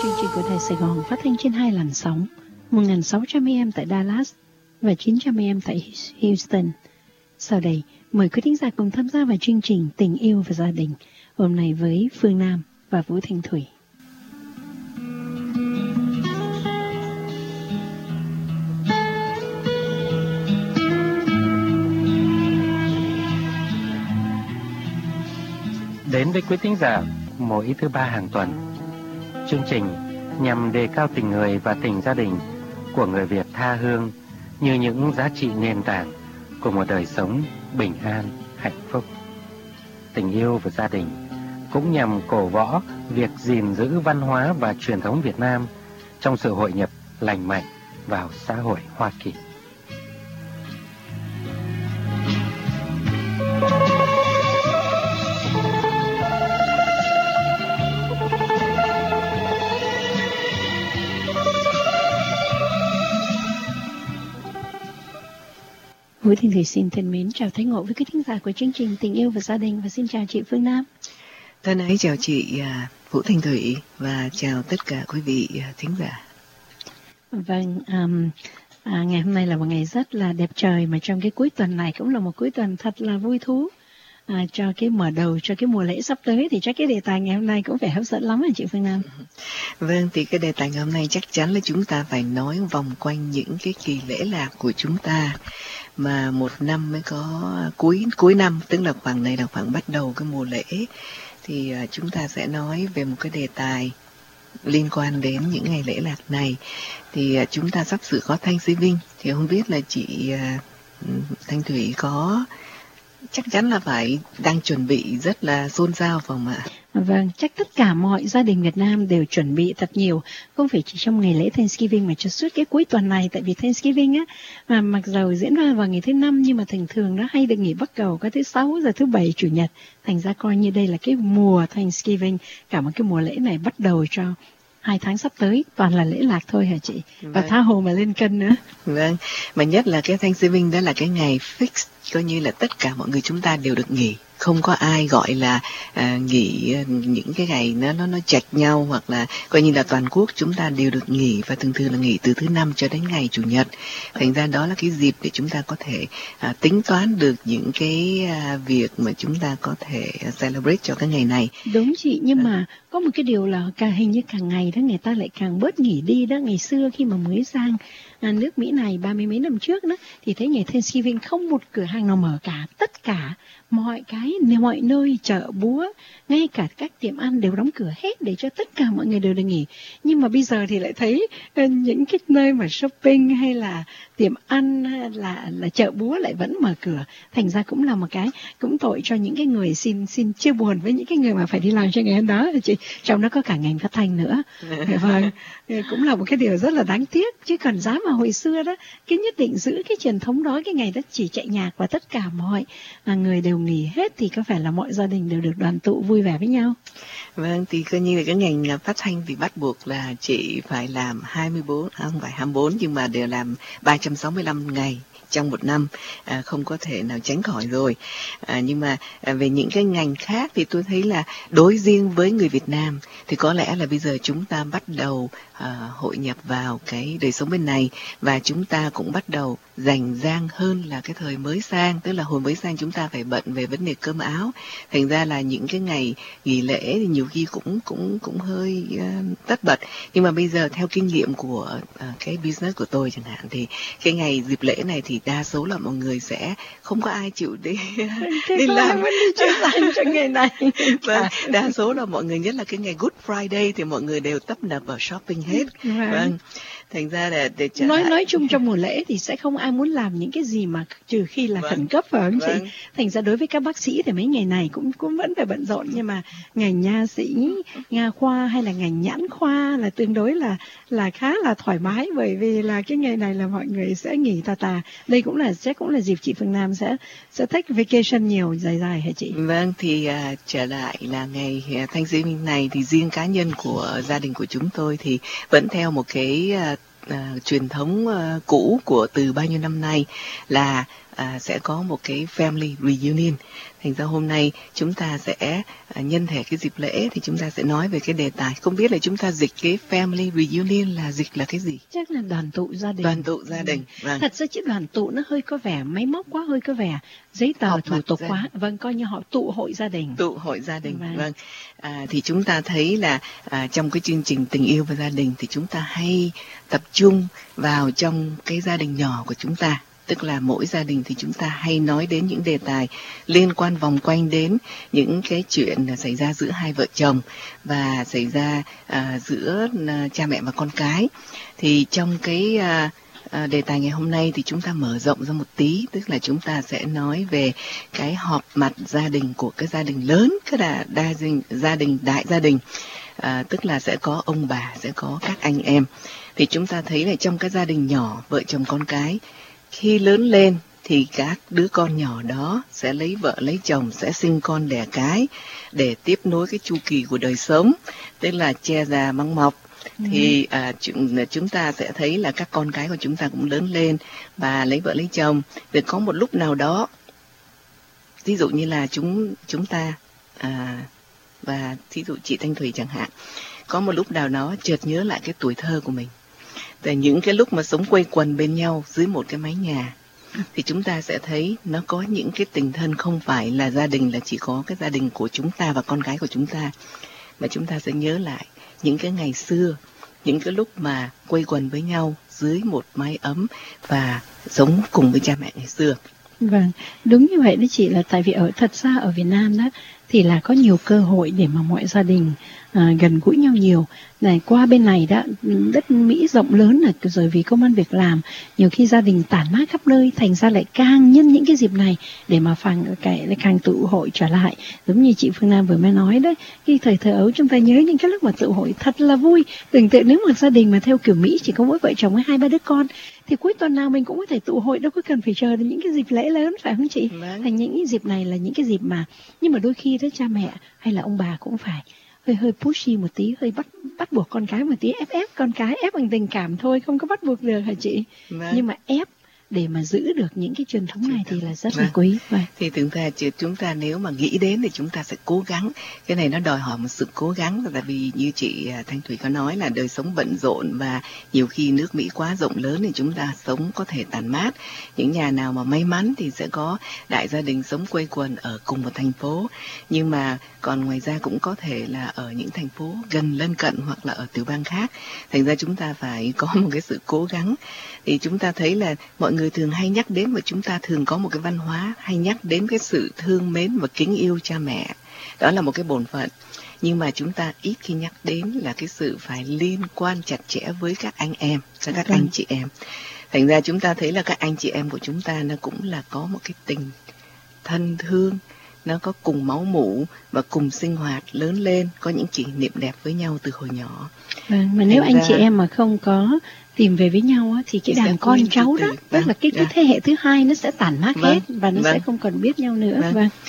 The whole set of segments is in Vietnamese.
chương trình của Đài Sài Gòn phát thanh trên 2 làn sóng, 1.600 AM tại Dallas và 900 AM tại Houston. Sau đây, mời quý thính giả cùng tham gia vào chương trình Tình yêu và gia đình hôm nay với Phương Nam và Vũ Thanh Thủy. Đến với quý thính giả mỗi thứ ba hàng tuần, chương trình nhằm đề cao tình người và tình gia đình của người Việt tha hương như những giá trị nền tảng của một đời sống bình an, hạnh phúc. Tình yêu và gia đình cũng nhằm cổ võ việc gìn giữ văn hóa và truyền thống Việt Nam trong sự hội nhập lành mạnh vào xã hội Hoa Kỳ. Vũ Thanh Thủy xin thân mến chào Thái Ngộ với quý thính giả của chương trình Tình yêu và gia đình, và xin chào chị Phương Nam. Thân ái chào chị Vũ Thanh Thủy và chào tất cả quý vị thính giả. Vâng, ngày hôm nay là một ngày rất là đẹp trời, mà trong cái cuối tuần này cũng là một cuối tuần thật là vui thú. Cho cái mở đầu cho cái mùa lễ sắp tới thì chắc cái đề tài ngày hôm nay cũng phải hấp dẫn lắm hả chị Phương Nam? Vâng, thì cái đề tài ngày hôm nay chắc chắn là chúng ta phải nói vòng quanh những cái kỳ lễ lạc của chúng ta, mà một năm mới có cuối năm, tức là khoảng này là khoảng bắt đầu cái mùa lễ, thì chúng ta sẽ nói về một cái đề tài liên quan đến những ngày lễ lạc này. Thì chúng ta sắp sửa có Thanksgiving, thì không biết là chị Thanh Thủy có chắc chắn là phải đang chuẩn bị rất là xôn xao phải không ạ? Vâng, chắc tất cả mọi gia đình Việt Nam đều chuẩn bị thật nhiều, không phải chỉ trong ngày lễ Thanksgiving mà cho suốt cái cuối tuần này. Tại vì Thanksgiving á, mà mặc dầu diễn ra vào ngày thứ Năm nhưng mà thường nó hay được nghỉ bắt đầu có thứ Sáu rồi thứ Bảy Chủ nhật. Thành ra coi như đây là cái mùa Thanksgiving, cả một cái mùa lễ này bắt đầu cho 2 tháng sắp tới toàn là lễ lạc thôi hả chị? Và tha hồ mà lên cân nữa. Vâng, mà nhất là cái Thanksgiving đó là cái ngày fix, coi như là tất cả mọi người chúng ta đều được nghỉ. Không có ai gọi là nghỉ những cái ngày nó chệch nhau, hoặc là coi như là toàn quốc chúng ta đều được nghỉ, và thường là nghỉ từ thứ Năm cho đến ngày Chủ nhật. Thành ra đó là cái dịp để chúng ta có thể tính toán được những cái việc mà chúng ta có thể celebrate cho cái ngày này. Đúng chị, nhưng mà có một cái điều là hình như càng ngày đó người ta lại càng bớt nghỉ đi đó. Ngày xưa khi mà mới sang nước Mỹ này 30 mấy năm trước đó, thì thấy ngày Thanksgiving không một cửa hàng nào mở cả, tất cả mọi nơi, chợ búa, ngay cả các tiệm ăn đều đóng cửa hết để cho tất cả mọi người đều được nghỉ. Nhưng mà bây giờ thì lại thấy những cái nơi mà shopping hay là tiệm ăn hay là chợ búa lại vẫn mở cửa. Thành ra cũng là một cái cũng tội cho những cái người xin chia buồn với những cái người mà phải đi làm cho ngày hôm đó chị. Trong đó có cả ngành phát thanh nữa. Vâng, cũng là một cái điều rất là đáng tiếc. Chứ còn giá mà hồi xưa đó, cái nhất định giữ cái truyền thống đó, cái ngày đó chỉ chạy nhạc và tất cả mọi người đều nghỉ hết, thì có phải là mọi gia đình đều được đoàn tụ vui vẻ với nhau? Vâng, thì coi như là cái ngành phát thanh thì bắt buộc là chị phải làm 24, không phải 24, nhưng mà đều làm 365 ngày trong một năm, không có thể nào tránh khỏi rồi. Nhưng mà về những cái ngành khác thì tôi thấy là đối riêng với người Việt Nam thì có lẽ là bây giờ chúng ta bắt đầu hội nhập vào cái đời sống bên này, và chúng ta cũng bắt đầu rành rang hơn là cái thời mới sang. Tức là hồi mới sang chúng ta phải bận về vấn đề cơm áo, thành ra là những cái ngày nghỉ lễ thì nhiều khi cũng hơi tất bật. Nhưng mà bây giờ theo kinh nghiệm của cái business của tôi chẳng hạn, thì cái ngày dịp lễ này thì đa số là mọi người sẽ không có ai chịu đi làm cho ngày này. Vâng, đa số là mọi người, nhất là cái ngày Good Friday thì mọi người đều tấp nập vào shopping hết. Vâng, thành ra là để nói chung trong mùa lễ thì sẽ không ai muốn làm những cái gì mà trừ khi là khẩn cấp, phải không chị? Thành ra đối với các bác sĩ thì mấy ngày này cũng vẫn phải bận rộn, nhưng mà ngành nha sĩ, nha khoa hay là ngành nhãn khoa là tương đối là khá là thoải mái, bởi vì là cái ngày này là mọi người sẽ nghỉ tà. Đây cũng là dịp chị Phương Nam sẽ take vacation nhiều dài hả chị? Vâng, thì trở lại là ngày Thanksgiving này thì riêng cá nhân của gia đình của chúng tôi thì vẫn theo một cái truyền thống cũ của từ bao nhiêu năm nay, là sẽ có một cái family reunion. Thành ra hôm nay chúng ta sẽ nhân thể cái dịp lễ thì chúng ta sẽ nói về cái đề tài. Không biết là chúng ta dịch cái family reunion là dịch là cái gì? Chắc là đoàn tụ gia đình. Đoàn tụ gia đình. Vâng. Thật ra chữ đoàn tụ nó hơi có vẻ máy móc quá, hơi có vẻ giấy tờ thủ tục quá. Vâng, coi như họ tụ hội gia đình. Tụ hội gia đình. Vâng. Thì chúng ta thấy là trong cái chương trình tình yêu và gia đình thì chúng ta hay tập trung vào trong cái gia đình nhỏ của chúng ta. Tức là mỗi gia đình thì chúng ta hay nói đến những đề tài liên quan vòng quanh đến những cái chuyện xảy ra giữa hai vợ chồng và xảy ra giữa cha mẹ và con cái. Thì trong cái đề tài ngày hôm nay thì chúng ta mở rộng ra một tí, tức là chúng ta sẽ nói về cái họp mặt gia đình của cái gia đình lớn, cái đại gia đình, tức là sẽ có ông bà, sẽ có các anh em. Thì chúng ta thấy là trong cái gia đình nhỏ, vợ chồng con cái, khi lớn lên thì các đứa con nhỏ đó sẽ lấy vợ lấy chồng, sẽ sinh con đẻ cái để tiếp nối cái chu kỳ của đời sống, tức là che già măng mọc. Thì chúng ta sẽ thấy là các con cái của chúng ta cũng lớn lên và lấy vợ lấy chồng. Rồi có một lúc nào đó, ví dụ như là chúng ta và ví dụ chị Thanh Thủy chẳng hạn, có một lúc nào đó chợt nhớ lại cái tuổi thơ của mình. Từ những cái lúc mà sống quây quần bên nhau dưới một cái mái nhà, thì chúng ta sẽ thấy nó có những cái tình thân không phải là gia đình là chỉ có cái gia đình của chúng ta và con cái của chúng ta, mà chúng ta sẽ nhớ lại những cái ngày xưa, những cái lúc mà quây quần với nhau dưới một mái ấm và sống cùng với cha mẹ ngày xưa. Vâng, đúng như vậy đấy chị, là tại vì thật ra ở Việt Nam đó thì là có nhiều cơ hội để mà mọi gia đình gần gũi nhau nhiều. Này, qua bên này đó, đất Mỹ rộng lớn là rồi vì công ăn việc làm, nhiều khi gia đình tản mát khắp nơi, thành ra lại càng nhân những cái dịp này để mà càng tụ hội trở lại. Giống như chị Phương Nam vừa mới nói đấy, khi thời thơ ấu chúng ta nhớ những cái lúc mà tụ hội thật là vui. Tưởng tượng nếu mà gia đình mà theo kiểu Mỹ chỉ có mỗi vợ chồng với 2-3 đứa con thì cuối tuần nào mình cũng có thể tụ hội, đâu có cần phải chờ đến những cái dịp lễ lớn, phải không chị? Thành những cái dịp này là những cái dịp mà, nhưng mà đôi khi đó cha mẹ hay là ông bà cũng phải hơi pushy một tí, hơi bắt buộc con cái một tí, ép con cái, ép bằng tình cảm thôi, không có bắt buộc được hả chị? Nhưng mà ép để mà giữ được những cái truyền thống này thì là rất là quý. Thì chúng ta nếu mà nghĩ đến thì chúng ta sẽ cố gắng. Cái này nó đòi hỏi một sự cố gắng, tại vì như chị Thanh Thủy có nói là đời sống bận rộn và nhiều khi nước Mỹ quá rộng lớn thì chúng ta sống có thể tản mát. Những nhà nào mà may mắn thì sẽ có đại gia đình sống quây quần ở cùng một thành phố, nhưng mà còn ngoài ra cũng có thể là ở những thành phố gần lân cận hoặc là ở tiểu bang khác. Thành ra chúng ta phải có một cái sự cố gắng. Thì chúng ta thấy là mọi người thường hay nhắc đến, và chúng ta thường có một cái văn hóa hay nhắc đến cái sự thương mến và kính yêu cha mẹ. Đó là một cái bổn phận. Nhưng mà chúng ta ít khi nhắc đến là cái sự phải liên quan chặt chẽ với các anh em, các anh chị em. Thành ra chúng ta thấy là các anh chị em của chúng ta nó cũng là có một cái tình thân thương, nó có cùng máu mủ và cùng sinh hoạt lớn lên, có những kỷ niệm đẹp với nhau từ hồi nhỏ. Mà nếu anh chị em mà không có tìm về với nhau á, thì cái đàn con cháu đó, tức là cái thế hệ thứ hai nó sẽ tản mát hết và nó sẽ không còn biết nhau nữa.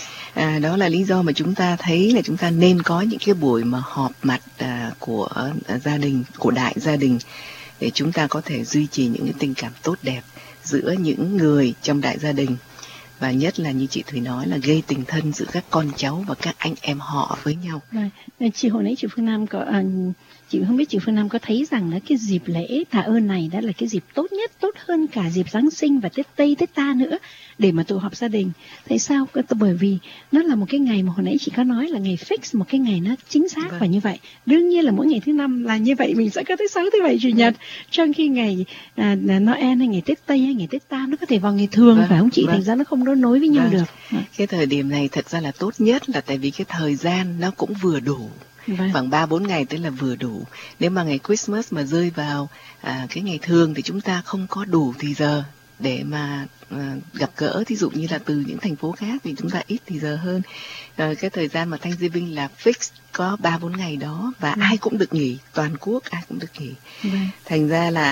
Đó là lý do mà chúng ta thấy là chúng ta nên có những cái buổi mà họp mặt của gia đình, của đại gia đình, để chúng ta có thể duy trì những cái tình cảm tốt đẹp giữa những người trong đại gia đình. Và nhất là như chị Thủy nói là gây tình thân giữa các con cháu và các anh em họ với nhau. Chị hồi nãy chị Phương Nam có chị không biết chị Phương Nam có thấy rằng là cái dịp lễ tạ ơn này đã là cái dịp tốt nhất, tốt hơn cả dịp Giáng sinh và Tết Tây, Tết Ta nữa để mà tụ họp gia đình. Tại sao? Bởi vì nó là một cái ngày mà hồi nãy chị có nói là ngày fix, một cái ngày nó chính xác và như vậy. Đương nhiên là mỗi ngày thứ năm là như vậy, mình sẽ có thứ Sáu, thứ Bảy, Chủ nhật. Trong khi ngày Noel hay ngày Tết Tây hay ngày Tết Ta nó có thể vào ngày thường, phải không chị? Thành ra nó không đối nối với nhau được. Cái thời điểm này thật ra là tốt nhất, là tại vì cái thời gian nó cũng vừa đủ. Khoảng 3-4 ngày tức là vừa đủ. Nếu mà ngày Christmas mà rơi vào cái ngày thường thì chúng ta không có đủ thì giờ để mà gặp gỡ. Thí dụ như là từ những thành phố khác thì chúng ta ít thì giờ hơn. Cái thời gian mà Thanksgiving là fix, có 3-4 ngày đó và ai cũng được nghỉ, toàn quốc ai cũng được nghỉ. Thành ra là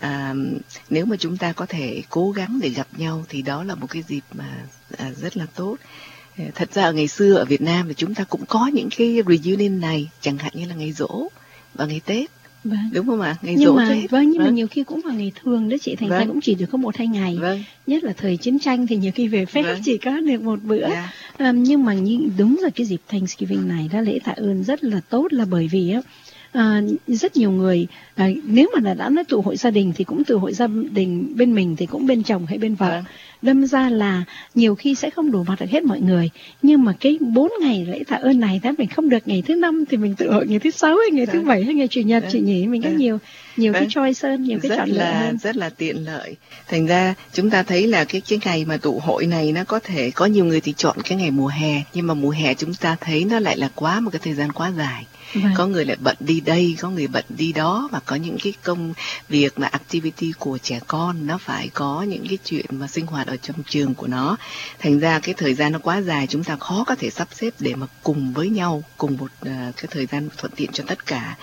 nếu mà chúng ta có thể cố gắng để gặp nhau thì đó là một cái dịp mà rất là tốt. Thật ra ở ngày xưa ở Việt Nam thì chúng ta cũng có những cái reunion này, chẳng hạn như là ngày Giỗ và ngày Tết. Vâng. Đúng không ạ? Ngày Nhưng giỗ mà Tết. nhưng mà nhiều khi cũng vào ngày thường đó chị, thành ra cũng chỉ được có 1-2 ngày. Nhất là thời chiến tranh thì nhiều khi về phép chỉ có được một bữa. Nhưng mà đúng rồi, cái dịp Thanksgiving này đó, lễ tạ ơn rất là tốt, là bởi vì á rất nhiều người nếu mà đã nói tụ hội gia đình thì cũng tụ hội gia đình bên mình thì cũng bên chồng hay bên vợ. Đâm ra là nhiều khi sẽ không đủ mặt được hết mọi người, nhưng mà cái 4 ngày lễ tạ ơn này, mình không được ngày thứ 5 thì mình tụ hội ngày thứ 6 hay ngày thứ 7 hay ngày chủ nhật chị nhỉ, mình có nhiều cái choice hơn, nhiều cái chọn lựa hơn, rất là tiện lợi. Thành ra chúng ta thấy là cái ngày mà tụ hội này nó có thể có nhiều người thì chọn cái ngày mùa hè, nhưng mà mùa hè chúng ta thấy nó lại là một cái thời gian quá dài. Có người lại bận đi đây, có người bận đi đó, và có những cái công việc mà activity của trẻ con, nó phải có những cái chuyện mà sinh hoạt ở trong trường của nó. Thành ra cái thời gian nó quá dài, chúng ta khó có thể sắp xếp để mà cùng với nhau, cùng một cái thời gian thuận tiện cho tất cả.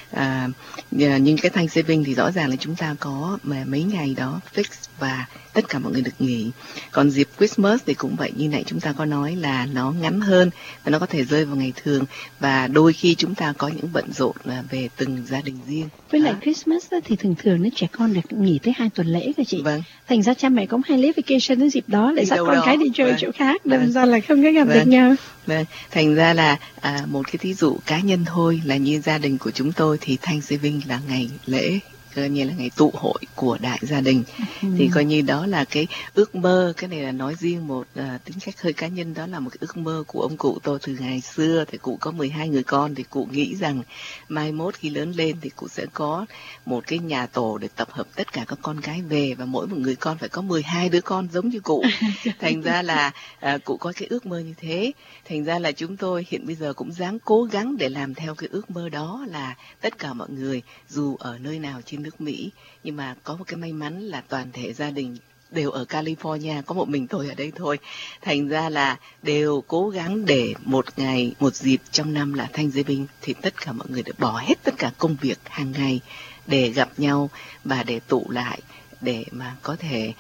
Nhưng cái Thanksgiving thì rõ ràng là chúng ta có mấy ngày đó fix và tất cả mọi người được nghỉ. Còn dịp Christmas thì cũng vậy, như này chúng ta có nói là nó ngắn hơn và nó có thể rơi vào ngày thường, và đôi khi chúng ta có những bận rộn về từng gia đình riêng. Với lại Christmas thì thường nó trẻ con được nghỉ tới 2 tuần lễ cơ chị. Thành ra cha mẹ cũng hay lấy vacation đến dịp đó để dắt con cái đi chơi chỗ khác, đâm ra là không có gặp được nhau. Thành ra là một cái thí dụ cá nhân thôi, là như gia đình của chúng tôi thì Thanksgiving là ngày lễ, coi như là ngày tụ hội của đại gia đình. Thì coi như đó là cái ước mơ, cái này là nói riêng một tính cách hơi cá nhân, đó là một cái ước mơ của ông cụ tôi từ ngày xưa. Thì cụ có 12 người con, thì cụ nghĩ rằng mai mốt khi lớn lên thì cụ sẽ có một cái nhà tổ để tập hợp tất cả các con cái về, và mỗi một người con phải có 12 đứa con giống như cụ. Thành ra là cụ có cái ước mơ như thế. Thành ra là chúng tôi hiện bây giờ cũng dáng cố gắng để làm theo cái ước mơ đó, là tất cả mọi người dù ở nơi nào trên nước Mỹ, nhưng mà có một cái may mắn là toàn thể gia đình đều ở California, có một mình tôi ở đây thôi. Thành ra là đều cố gắng để một dịp trong năm là Thanksgiving thì tất cả mọi người đều bỏ hết tất cả công việc hàng ngày để gặp nhau và để tụ lại, để mà có thể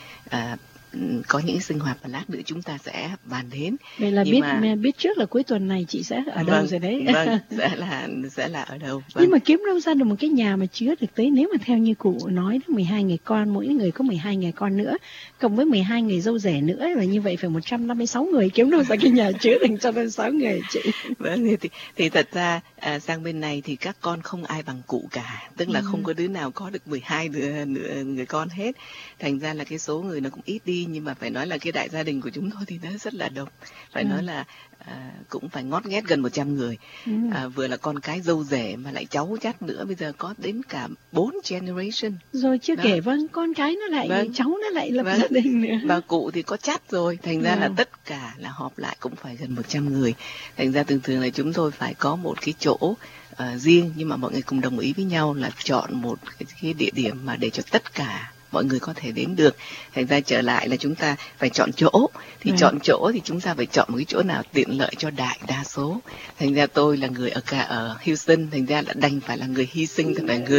có những sinh hoạt mà lát nữa chúng ta sẽ bàn đến. Vậy là biết trước là cuối tuần này chị sẽ ở đâu rồi đấy. Sẽ là ở đâu. Nhưng mà kiếm đâu ra được một cái nhà mà chứa được tới, nếu mà theo như cụ nói 12 người con, mỗi người có 12 người con nữa, cộng với 12 người dâu rể nữa, và như vậy phải 156 người, kiếm đâu ra cái nhà chứa được 156 người chị. Thì thật ra sang bên này thì các con không ai bằng cụ cả, tức là không có đứa nào có được 12 người con hết. Thành ra là cái số người nó cũng ít đi, nhưng mà phải nói là cái đại gia đình của chúng tôi thì nó rất là đông. Phải nói là cũng phải ngót nghét gần 100 người. Vừa là con cái dâu rể mà lại cháu chắt nữa, bây giờ có đến cả 4 generation. Rồi chưa kể con cái nó lại cháu nó lại lập gia đình nữa. Và cụ thì có chắt rồi, thành ra là tất cả là họp lại cũng phải gần 100 người. Thành ra thường là chúng tôi phải có một cái chỗ riêng, nhưng mà mọi người cùng đồng ý với nhau là chọn một cái địa điểm mà để cho tất cả mọi người có thể đến được. Thành ra trở lại là chúng ta phải chọn chỗ. Thì chọn chỗ thì chúng ta phải chọn một cái chỗ nào tiện lợi cho đại đa số. Thành ra tôi là người ở Houston, thành ra là đành phải là người hy sinh,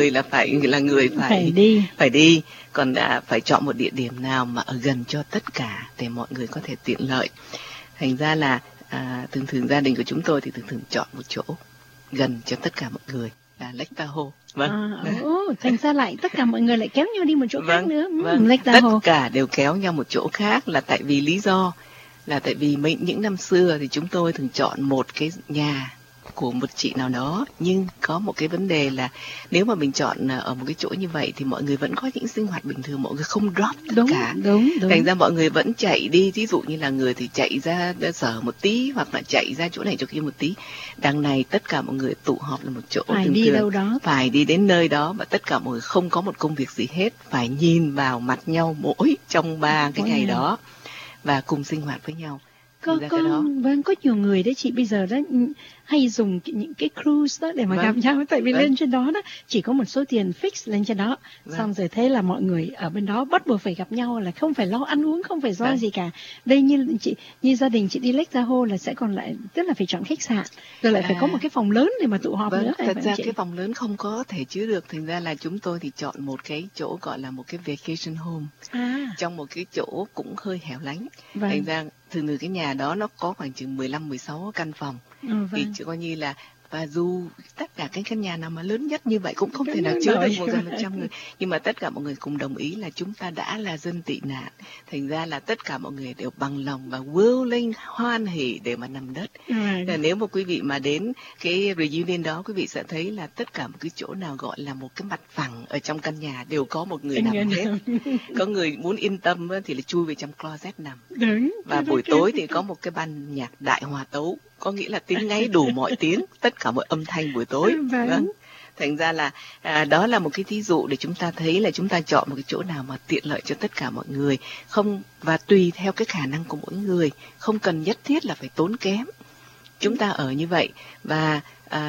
phải đi. Còn phải chọn một địa điểm nào mà ở gần cho tất cả để mọi người có thể tiện lợi. Thành ra là thường gia đình của chúng tôi thì thường chọn một chỗ gần cho tất cả mọi người là Lake Tahoe. Thành ra lại tất cả mọi người lại kéo nhau đi một chỗ khác nữa. Tất cả đều kéo nhau một chỗ khác là tại vì lý do là tại vì những năm xưa thì chúng tôi thường chọn một cái nhà của một chị nào đó, nhưng có một cái vấn đề là nếu mà mình chọn ở một cái chỗ như vậy thì mọi người vẫn có những sinh hoạt bình thường, mọi người không drop tất cả. Đúng. Thành ra mọi người vẫn chạy đi, ví dụ như là người thì chạy ra sở một tí, hoặc là chạy ra chỗ này chỗ kia một tí. Đằng này tất cả mọi người tụ họp là một chỗ, phải đi đâu đó, phải đi đến nơi đó, và tất cả mọi người không có một công việc gì hết, phải nhìn vào mặt nhau mỗi trong 3 cái ngày đó và cùng sinh hoạt với nhau. Có nhiều người đấy chị bây giờ đó hay dùng những cái cruise đó để mà gặp nhau, tại vì lên trên đó chỉ có một số tiền fix lên trên đó, xong rồi thế là mọi người ở bên đó bắt buộc phải gặp nhau, là không phải lo ăn uống, không phải lo gì cả. Đây như gia đình chị đi Lake Tahoe là sẽ còn lại, tức là phải chọn khách sạn, rồi lại phải có một cái phòng lớn để mà tụ họp nữa. Thật ra cái phòng lớn không có thể chứa được, thành ra là chúng tôi thì chọn một cái chỗ gọi là một cái vacation home, trong một cái chỗ cũng hơi hẻo lánh. Thành ra thường cái nhà đó nó có khoảng chừng 15-16 căn phòng. Thì coi như là Và dù tất cả cái căn nhà nào mà lớn nhất như vậy cũng không thể nào chứa được 100 người. Nhưng mà tất cả mọi người cùng đồng ý là chúng ta đã là dân tị nạn. Thành ra là tất cả mọi người đều bằng lòng và vươn lên hoan hỉ để mà nằm đất. Và nếu mà quý vị mà đến cái reunion đó, quý vị sẽ thấy là tất cả một cái chỗ nào gọi là một cái mặt phẳng ở trong căn nhà đều có một người nằm hết. Có người muốn yên tâm thì là chui về trong closet nằm. Và buổi tối thì có một cái ban nhạc đại hòa tấu, có nghĩa là tiếng ngáy đủ mọi tiếng, tất cả mọi âm thanh buổi tối. Vâng. Thành ra là đó là một cái thí dụ để chúng ta thấy là chúng ta chọn một cái chỗ nào mà tiện lợi cho tất cả mọi người, không, và tùy theo cái khả năng của mỗi người, không cần nhất thiết là phải tốn kém. Chúng ta ở như vậy, và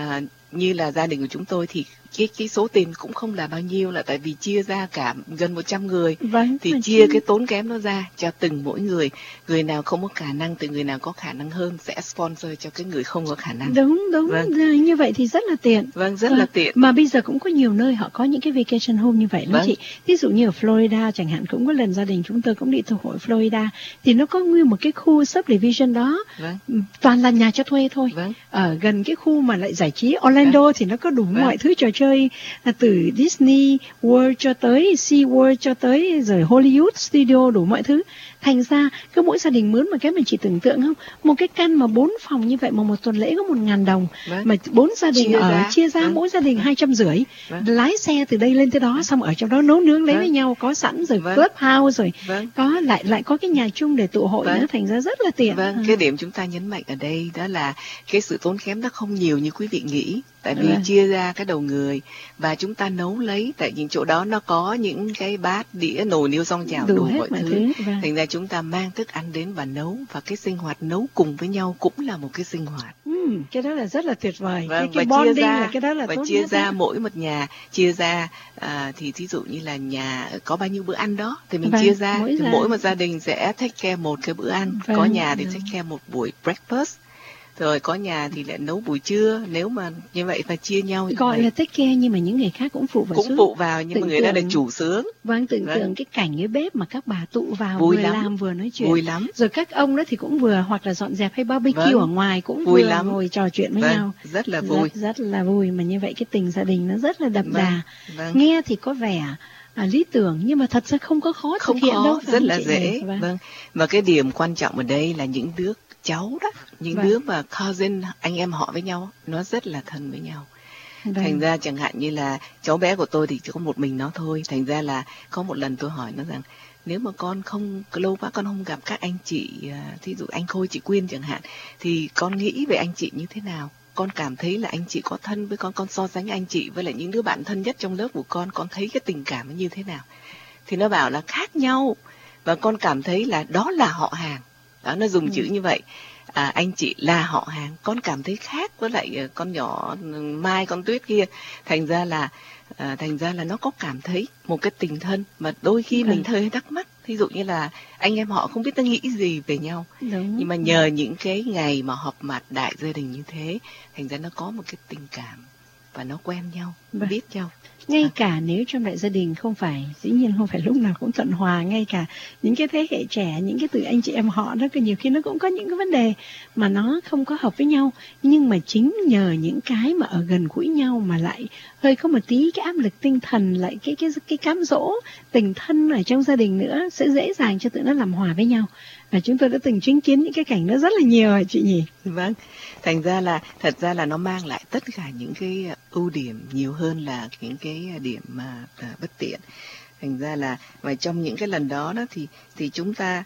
như là gia đình của chúng tôi thì cái số tiền cũng không là bao nhiêu, là tại vì chia ra cả gần 100 người. Vâng, thì chia cái tốn kém nó ra cho từng mỗi người. Người nào không có khả năng thì người nào có khả năng hơn sẽ sponsor cho cái người không có khả năng. Đúng. Vâng. Như vậy thì rất là tiện. Vâng, rất là tiện. Mà bây giờ cũng có nhiều nơi họ có những cái vacation home như vậy đó. Vâng. Chị. Ví dụ như ở Florida chẳng hạn, cũng có lần gia đình chúng tôi cũng đi thuộc hội Florida, thì nó có nguyên một cái khu subdivision đó. Vâng. Toàn là nhà cho thuê thôi. Vâng. Ở gần cái khu mà lại giải trí Orlando. Vâng. Thì nó có đủ mọi thứ trò chơi, từ Disney World cho tới Sea World cho tới rồi Hollywood Studio, đủ mọi thứ. Thành ra cứ mỗi gia đình mướn một cái, mình chỉ tưởng tượng không, một cái căn mà 4 phòng như vậy mà một tuần lễ có 1.000 đồng. Vâng. Mà 4 gia đình chia ra vâng. Mỗi gia đình 250. Vâng. Lái xe từ đây lên tới đó, xong ở trong đó nấu nướng lấy với nhau, có sẵn rồi. Vâng. Clubhouse rồi. Vâng. Có lại có cái nhà chung để tụ hội. Vâng. Nữa, thành ra rất là tiện. Vâng. Cái điểm chúng ta nhấn mạnh ở đây đó là cái sự tốn kém nó không nhiều như quý vị nghĩ. Tại vì chia ra cái đầu người và chúng ta nấu lấy, tại những chỗ đó nó có những cái bát, đĩa, nồi niêu xoong chảo đủ mọi thứ. Vâng. Thành ra chúng ta mang thức ăn đến và nấu, và cái sinh hoạt nấu cùng với nhau cũng là một cái sinh hoạt. Cái đó là rất là tuyệt vời. Vâng, cái bonding chia ra, là cái đó là và tốt chia nhất ra đó. Mỗi một nhà chia ra thì thí dụ như là nhà có bao nhiêu bữa ăn đó thì mình vâng, chia ra, mỗi một gia đình sẽ take care một cái bữa ăn. Vâng, có nhà thì take care một buổi breakfast. Rồi có nhà thì lại nấu buổi trưa, nếu mà như vậy phải chia nhau. Gọi là take care, nhưng mà những người khác cũng phụ vào. Cũng phụ vào, nhưng mà người ta là chủ xướng. Vâng, tưởng tượng cái cảnh cái bếp mà các bà tụ vào, vui vừa lắm. Làm vừa nói chuyện. Vui lắm. Rồi các ông đó thì cũng vừa hoặc là dọn dẹp hay barbecue ở ngoài, cũng vui vừa lắm. Ngồi trò chuyện với nhau. Rất là vui. Rất là vui, mà như vậy cái tình gia đình nó rất là đậm đà. Nghe thì có vẻ lý tưởng, nhưng mà thật ra không có khó thực hiện đâu. Rất là dễ. Vâng. Và cái điểm quan trọng ở đây là những đứa cháu đó, những đứa mà cousin, anh em họ với nhau, nó rất là thân với nhau. Thành ra chẳng hạn như là cháu bé của tôi thì chỉ có một mình nó thôi. Thành ra là có một lần tôi hỏi nó rằng, nếu mà con không, lâu quá con không gặp các anh chị, thí dụ anh Khôi, chị Quyên chẳng hạn, thì con nghĩ về anh chị như thế nào? Con cảm thấy là anh chị có thân với con so sánh anh chị với lại những đứa bạn thân nhất trong lớp của con thấy cái tình cảm nó như thế nào? Thì nó bảo là khác nhau, và con cảm thấy là đó là họ hàng. Đó, nó dùng chữ như vậy. Anh chị là họ hàng, con cảm thấy khác với lại con nhỏ Mai, con Tuyết kia. Thành ra là nó có cảm thấy một cái tình thân mà đôi khi mình hơi thắc mắc. Ví dụ như là anh em họ không biết nó nghĩ gì về nhau. Đúng. Nhưng mà nhờ những cái ngày mà họp mặt đại gia đình như thế, thành ra nó có một cái tình cảm và nó quen nhau, biết nhau. Ngay cả nếu trong đại gia đình dĩ nhiên không phải lúc nào cũng thuận hòa, ngay cả những cái thế hệ trẻ, những cái từ anh chị em họ đó, nhiều khi nó cũng có những cái vấn đề mà nó không có hợp với nhau. Nhưng mà chính nhờ những cái mà ở gần gũi nhau mà lại hơi có một tí cái áp lực tinh thần, lại cái cám dỗ tình thân ở trong gia đình nữa, sẽ dễ dàng cho tụi nó làm hòa với nhau. Và chúng tôi đã từng chứng kiến những cái cảnh đó rất là nhiều hả chị nhỉ? Vâng, thật ra là nó mang lại tất cả những cái ưu điểm nhiều hơn là những cái điểm mà bất tiện. Thành ra là và trong những cái lần đó thì chúng ta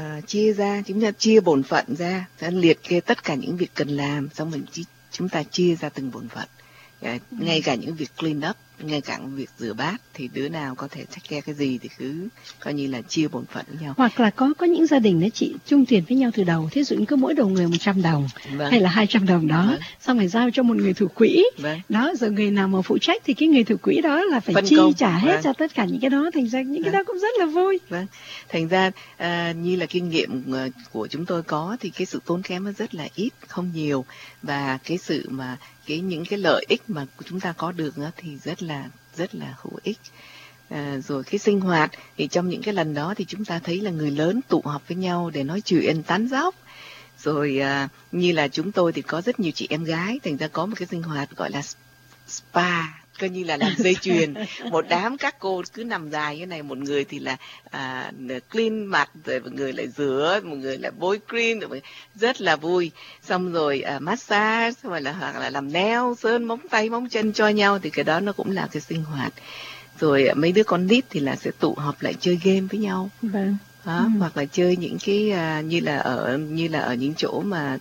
chia bổn phận ra, liệt kê tất cả những việc cần làm, xong chúng ta chia ra từng bổn phận. Ngay cả những việc clean up, ngay cả việc rửa bát, thì đứa nào có thể take care cái gì thì cứ coi như là chia bổn phận với nhau. Hoặc là có những gia đình đó chị chung tiền với nhau từ đầu, thí dụ như có mỗi đầu người 100 đồng hay là 200 đồng đó, xong rồi giao cho một người thủ quỹ. Đó, rồi người nào mà phụ trách thì cái người thủ quỹ đó là phải chi trả hết cho tất cả những cái đó. Thành ra những cái đó cũng rất là vui. Thành ra như là kinh nghiệm của chúng tôi có thì cái sự tốn kém nó rất là ít, không nhiều, và cái sự mà những cái lợi ích mà chúng ta có được thì rất là hữu ích. Rồi cái sinh hoạt thì trong những cái lần đó thì chúng ta thấy là người lớn tụ họp với nhau để nói chuyện, tán dóc. Rồi như là chúng tôi thì có rất nhiều chị em gái, thành ra có một cái sinh hoạt gọi là spa, coi như là làm dây chuyền. Một đám các cô cứ nằm dài như này, một người thì là clean mặt, rồi một người lại rửa, một người lại bôi cream, rồi rất là vui. Xong rồi massage, hoặc là làm nail, sơn móng tay móng chân cho nhau, thì cái đó nó cũng là cái sinh hoạt. Rồi mấy đứa con nít thì là sẽ tụ họp lại chơi game với nhau. Vâng. Đó, hoặc là chơi những cái như là ở những chỗ mà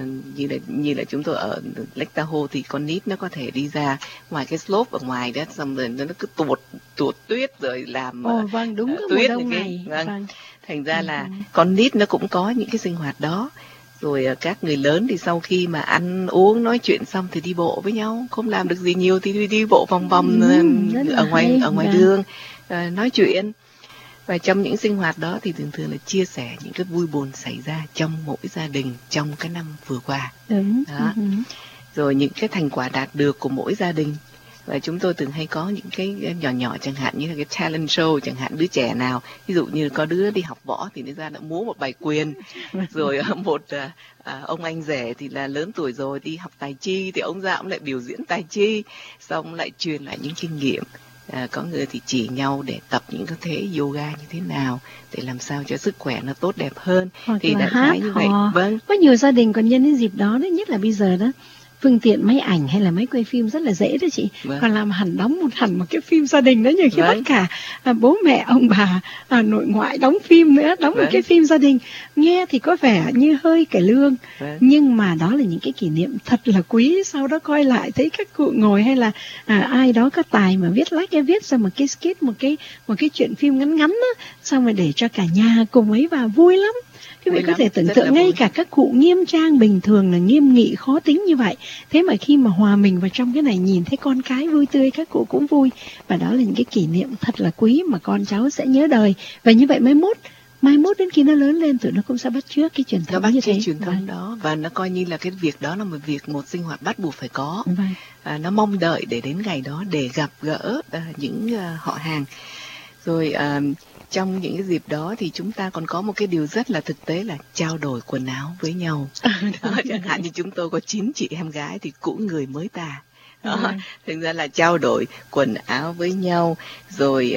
như là chúng tôi ở Lake Tahoe thì con nít nó có thể đi ra ngoài cái slope ở ngoài đó, xong rồi nó cứ tuột tuyết rồi làm vâng, đúng tuyết mùa đông này. Vâng. Thành ra là con nít nó cũng có những cái sinh hoạt đó. Rồi các người lớn thì sau khi mà ăn uống nói chuyện xong thì đi bộ với nhau, không làm được gì nhiều thì đi bộ vòng vòng ở ngoài đường nói chuyện. Và trong những sinh hoạt đó thì thường thường là chia sẻ những cái vui buồn xảy ra trong mỗi gia đình trong cái năm vừa qua. Đúng. Đó. Rồi những cái thành quả đạt được của mỗi gia đình. Và chúng tôi thường hay có những cái nhỏ nhỏ, chẳng hạn như là cái talent show, chẳng hạn đứa trẻ nào, ví dụ như có đứa đi học võ thì nó ra nó múa một bài quyền. Rồi một ông anh rể thì là lớn tuổi rồi đi học tài chi, thì ông ra ông lại biểu diễn tài chi, xong lại truyền lại những kinh nghiệm. Có người thì chỉ nhau để tập những cái thế yoga như thế nào để làm sao cho sức khỏe nó tốt đẹp hơn. Hoặc thì là đại khái như vậy. Vâng. Có nhiều gia đình còn nhân đến dịp đó đấy, nhất là bây giờ đó, phương tiện máy ảnh hay là máy quay phim rất là dễ đó chị. Vâng. Còn làm hẳn một cái phim gia đình đó, nhiều khi vâng. tất cả bố mẹ ông bà nội ngoại đóng phim nữa, đóng vâng. một cái phim gia đình, nghe thì có vẻ như hơi cải lương, vâng. nhưng mà đó là những cái kỷ niệm thật là quý. Sau đó coi lại thấy các cụ ngồi, hay là ai đó có tài mà viết viết ra một cái skit, một cái chuyện phim ngắn ngắn đó, xong rồi để cho cả nhà cùng ấy vào, vui lắm. Quý vị có thể tưởng tượng ngay cả các cụ nghiêm trang bình thường là nghiêm nghị khó tính như vậy, thế mà khi mà hòa mình vào trong cái này, nhìn thấy con cái vui tươi, các cụ cũng vui. Và đó là những cái kỷ niệm thật là quý mà con cháu sẽ nhớ đời. Và như vậy mai mốt đến khi nó lớn lên, tụi nó cũng sẽ bắt chước cái truyền thống như thế. Truyền thống đó, và nó coi như là cái việc đó là một sinh hoạt bắt buộc phải có. Vâng. Nó mong đợi để đến ngày đó để gặp gỡ những họ hàng. Rồi trong những cái dịp đó thì chúng ta còn có một cái điều rất là thực tế là trao đổi quần áo với nhau. Chẳng hạn như chúng tôi có 9 chị em gái thì cũ người mới tà. Thành ra là trao đổi quần áo với nhau, rồi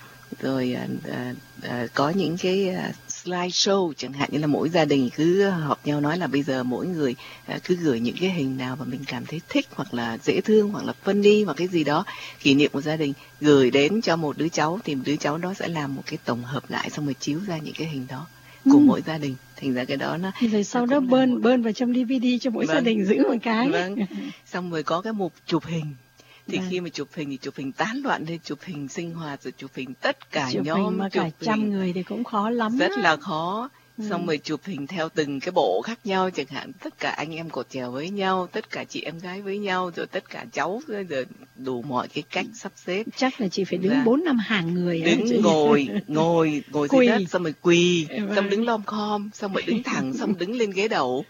có những cái slide show, chẳng hạn như là mỗi gia đình cứ họp nhau nói là bây giờ mỗi người cứ gửi những cái hình nào mà mình cảm thấy thích, hoặc là dễ thương, hoặc là funny, hoặc cái gì đó kỷ niệm của gia đình, gửi đến cho một đứa cháu, thì đứa cháu đó sẽ làm một cái tổng hợp lại, xong rồi chiếu ra những cái hình đó của mỗi gia đình. Thành ra cái đó nó rồi sau đó bơn vào trong DVD cho mỗi gia đình giữ một cái. Vâng. Xong rồi có cái mục chụp hình. Thì khi mà chụp hình thì chụp hình tán loạn lên, chụp hình sinh hoạt, rồi chụp hình tất cả chụp nhóm, hình mà cả 100 người thì cũng khó lắm. Rất là khó. Xong rồi chụp hình theo từng cái bộ khác nhau, chẳng hạn tất cả anh em cột chèo với nhau, tất cả chị em gái với nhau, rồi tất cả cháu, rồi đủ mọi cái cách sắp xếp. Chắc là chị phải đứng 4-5 hàng người. Đứng ngồi dưới đất, xong rồi quỳ, xong đứng lom khom, xong rồi đứng thẳng, xong đứng lên ghế đầu.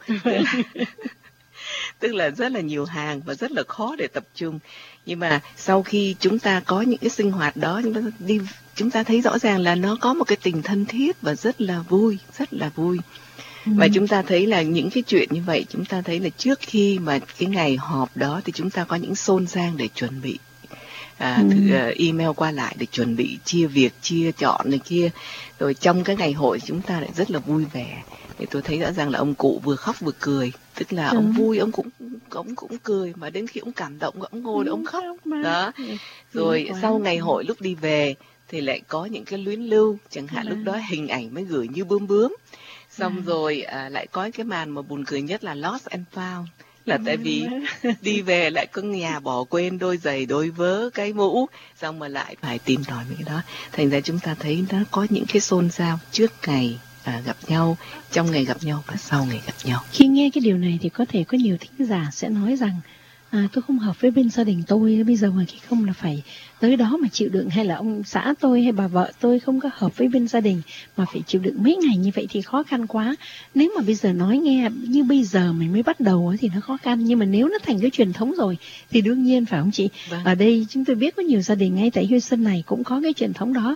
Tức là rất là nhiều hàng và rất là khó để tập trung. Nhưng mà sau khi chúng ta có những cái sinh hoạt đó, chúng ta thấy rõ ràng là nó có một cái tình thân thiết và rất là vui. Và chúng ta thấy là những cái chuyện như vậy, chúng ta thấy là trước khi mà cái ngày họp đó thì chúng ta có những xôn xang để chuẩn bị. Email qua lại để chuẩn bị chia việc, chia chọn này kia. Rồi trong cái ngày hội chúng ta lại rất là vui vẻ. Thì tôi thấy rõ ràng là ông cụ vừa khóc vừa cười. Tức là ông vui, ông cũng cười, mà đến khi ông cảm động, ông ngồi để ông khóc. Đó. Rồi sau ngày hội lúc đi về thì lại có những cái luyến lưu, chẳng hạn lúc đó hình ảnh mới gửi như bướm. Xong rồi lại có cái màn mà buồn cười nhất là lost and found. Là tại vì đi về lại có nhà bỏ quên đôi giày, đôi vớ, cái mũ, xong mà lại phải tìm tòi mấy cái đó. Thành ra chúng ta thấy nó có những cái xôn xao trước ngày gặp nhau, trong ngày gặp nhau và sau ngày gặp nhau. Khi nghe cái điều này thì có thể có nhiều thính giả sẽ nói rằng tôi không hợp với bên gia đình tôi, bây giờ mà khi không là phải tới đó mà chịu đựng, hay là ông xã tôi hay bà vợ tôi không có hợp với bên gia đình mà phải chịu đựng mấy ngày như vậy thì khó khăn quá. Nếu mà bây giờ nói nghe như bây giờ mình mới bắt đầu thì nó khó khăn, nhưng mà nếu nó thành cái truyền thống rồi thì đương nhiên, phải không chị? Vâng. Ở đây chúng tôi biết có nhiều gia đình ngay tại Houston này cũng có cái truyền thống đó.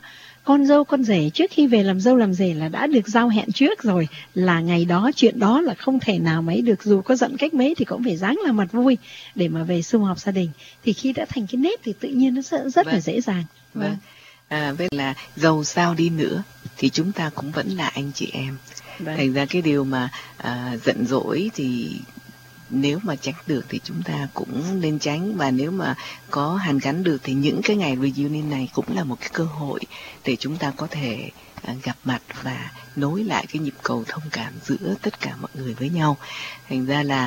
con dâu con rể trước khi về làm dâu làm rể là đã được giao hẹn trước rồi, là ngày đó chuyện đó là không thể nào mấy được, dù có giận cách mấy thì cũng phải ráng làm mặt vui để mà về sum họp gia đình. Thì khi đã thành cái nếp thì tự nhiên nó sẽ rất là dễ dàng. Vâng. Với là dầu sao đi nữa thì chúng ta cũng vẫn là anh chị em. Thành ra cái điều mà giận dỗi thì nếu mà tránh được thì chúng ta cũng nên tránh, và nếu mà có hàn gắn được thì những cái ngày reunion này cũng là một cái cơ hội để chúng ta có thể gặp mặt và nối lại cái nhịp cầu thông cảm giữa tất cả mọi người với nhau. Thành ra là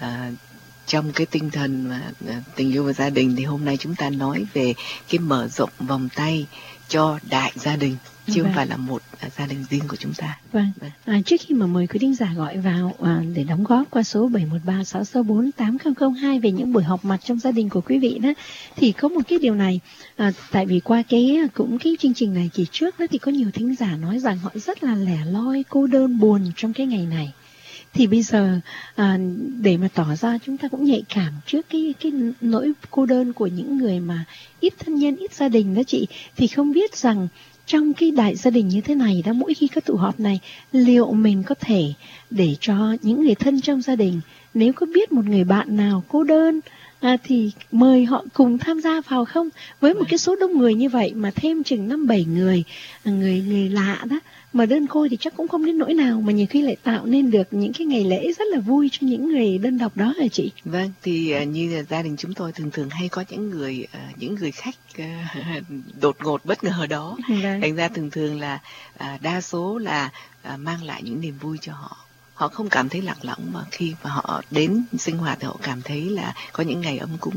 trong cái tinh thần mà tình yêu và gia đình thì hôm nay chúng ta nói về cái mở rộng vòng tay cho đại gia đình, chứ không phải là một gia đình riêng của chúng ta. Trước khi mà mời quý thính giả gọi vào để đóng góp qua số 713-664-8002 về những buổi họp mặt trong gia đình của quý vị đó, thì có một cái điều này, tại vì qua cái chương trình này kỳ trước đó thì có nhiều thính giả nói rằng họ rất là lẻ loi, cô đơn, buồn trong cái ngày này. Thì bây giờ để mà tỏ ra chúng ta cũng nhạy cảm trước cái nỗi cô đơn của những người mà ít thân nhân, ít gia đình đó chị, thì không biết rằng trong cái đại gia đình như thế này đó, mỗi khi có tụ họp này, liệu mình có thể để cho những người thân trong gia đình, nếu có biết một người bạn nào cô đơn thì mời họ cùng tham gia vào không? Với một cái số đông người như vậy mà thêm chừng 5-7 người lạ đó mà đơn côi thì chắc cũng không đến nỗi nào, mà nhiều khi lại tạo nên được những cái ngày lễ rất là vui cho những người đơn độc đó hả chị? Vâng, thì như là gia đình chúng tôi thường hay có những người khách đột ngột bất ngờ đó. Thành ra thường là đa số là mang lại những niềm vui cho họ. Họ không cảm thấy lạc lõng, mà khi mà họ đến sinh hoạt thì họ cảm thấy là có những ngày ấm cúng.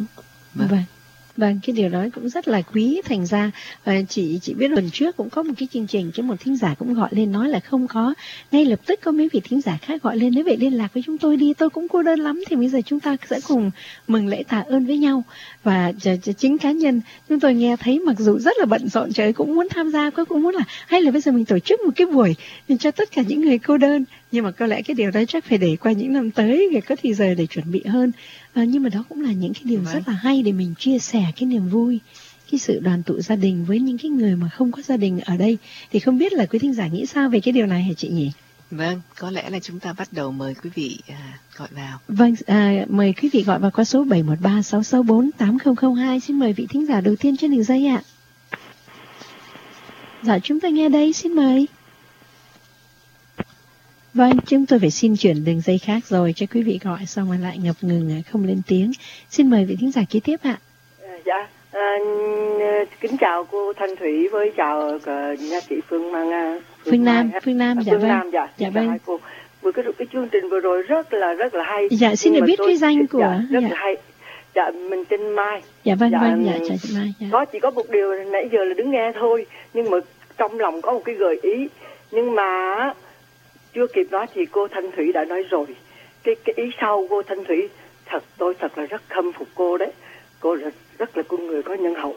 Vâng, cái điều đó cũng rất là quý. Thành ra chị biết tuần trước cũng có một cái chương trình, một thính giả cũng gọi lên nói là không có, ngay lập tức có mấy vị thính giả khác gọi lên, nếu vậy liên lạc với chúng tôi đi, tôi cũng cô đơn lắm, thì bây giờ chúng ta sẽ cùng mừng lễ tạ ơn với nhau. Và chính cá nhân chúng tôi nghe thấy mặc dù rất là bận rộn, trời cũng muốn tham gia, cũng muốn là hay là bây giờ mình tổ chức một cái buổi cho tất cả những người cô đơn, nhưng mà có lẽ cái điều đó chắc phải để qua những năm tới để có thì giờ để chuẩn bị hơn. Nhưng mà đó cũng là những cái điều rất là hay để mình chia sẻ cái niềm vui, cái sự đoàn tụ gia đình với những cái người mà không có gia đình ở đây. Thì không biết là quý thính giả nghĩ sao về cái điều này hả chị nhỉ? Vâng, có lẽ là chúng ta bắt đầu mời quý vị gọi vào. Vâng, mời quý vị gọi vào qua số 713-664-8002. Xin mời vị thính giả đầu tiên trên đường dây ạ. Dạ, chúng ta nghe đây, xin mời. Vâng, chúng tôi phải xin chuyển đường dây khác rồi cho quý vị gọi, xong rồi lại ngập ngừng không lên tiếng. Xin mời vị thính giả kế tiếp ạ. Dạ, kính chào cô Thanh Thủy với chào nha chị Phương Nam. Phương Nam, dạ Phương vâng. Nam, dạ. Dạ vâng. Hai cô. Vừa cái chương trình vừa rồi rất là hay. Dạ, xin được biết cái danh của. Dạ, rất là hay. Dạ, mình tên Mai. Dạ vâng, dạ chào chị Mai. Dạ. Chỉ có một điều nãy giờ là đứng nghe thôi, nhưng mà trong lòng có một cái gợi ý, nhưng mà chưa kịp nói thì cô Thanh Thủy đã nói rồi. Cái ý sau cô Thanh Thủy, tôi thật là rất khâm phục cô đấy. Cô là rất là con người có nhân hậu,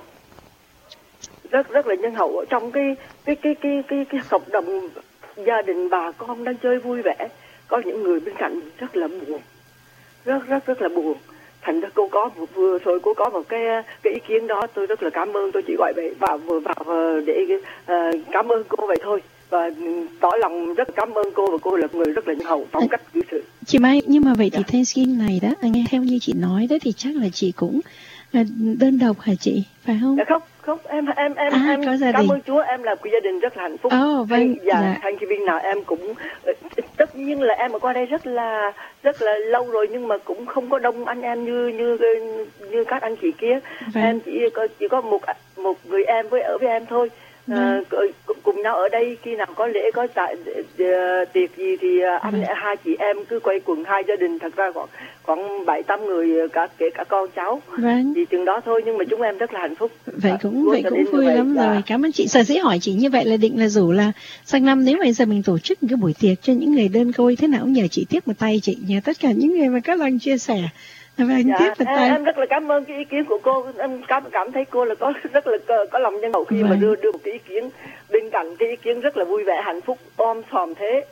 rất là nhân hậu. Trong cái cộng đồng gia đình bà con đang chơi vui vẻ, có những người bên cạnh rất là buồn, rất là buồn. Thành ra cô có vừa rồi cô có một cái ý kiến đó, tôi rất là cảm ơn. Tôi chỉ gọi về vào để cảm ơn cô vậy thôi, và tỏ lòng rất cảm ơn cô, và cô là người rất là nhân hậu trong cách cư xử. Chị Mai, nhưng mà vậy thì Thanksgiving này đó, nghe theo như chị nói đó thì chắc là chị cũng đơn độc hả chị, phải không? Dạ không, em có gia cảm đình. ơn Chúa, em là một gia đình rất là hạnh phúc. Vâng. Dạ. Thanksgiving nào em cũng, tất nhiên là em ở qua đây rất là lâu rồi, nhưng mà cũng không có đông anh em như các anh chị kia. Vâng. Em chỉ có một người em ở với em thôi. Cùng nhau ở đây, khi nào có lễ có tiệc gì thì hai chị em cứ quay quần, hai gia đình, thật ra khoảng 7-8 người, kể cả con cháu. Vâng. Thì chừng đó thôi, nhưng mà chúng em rất là hạnh phúc. Vậy cũng vui lắm rồi. Cảm ơn chị. Sở dĩ hỏi chị như vậy là định là rủ là sang năm nếu mà giờ mình tổ chức một cái buổi tiệc cho những người đơn côi, thế nào cũng nhờ chị tiếp một tay, chị nhờ tất cả những người mà có lòng chia sẻ. Dạ, em rất là cảm ơn cái ý kiến của cô. Em cảm thấy cô là rất là có lòng nhân hậu khi mà đưa một cái ý kiến bên cạnh cái ý kiến rất là vui vẻ, hạnh phúc, om sòm thế.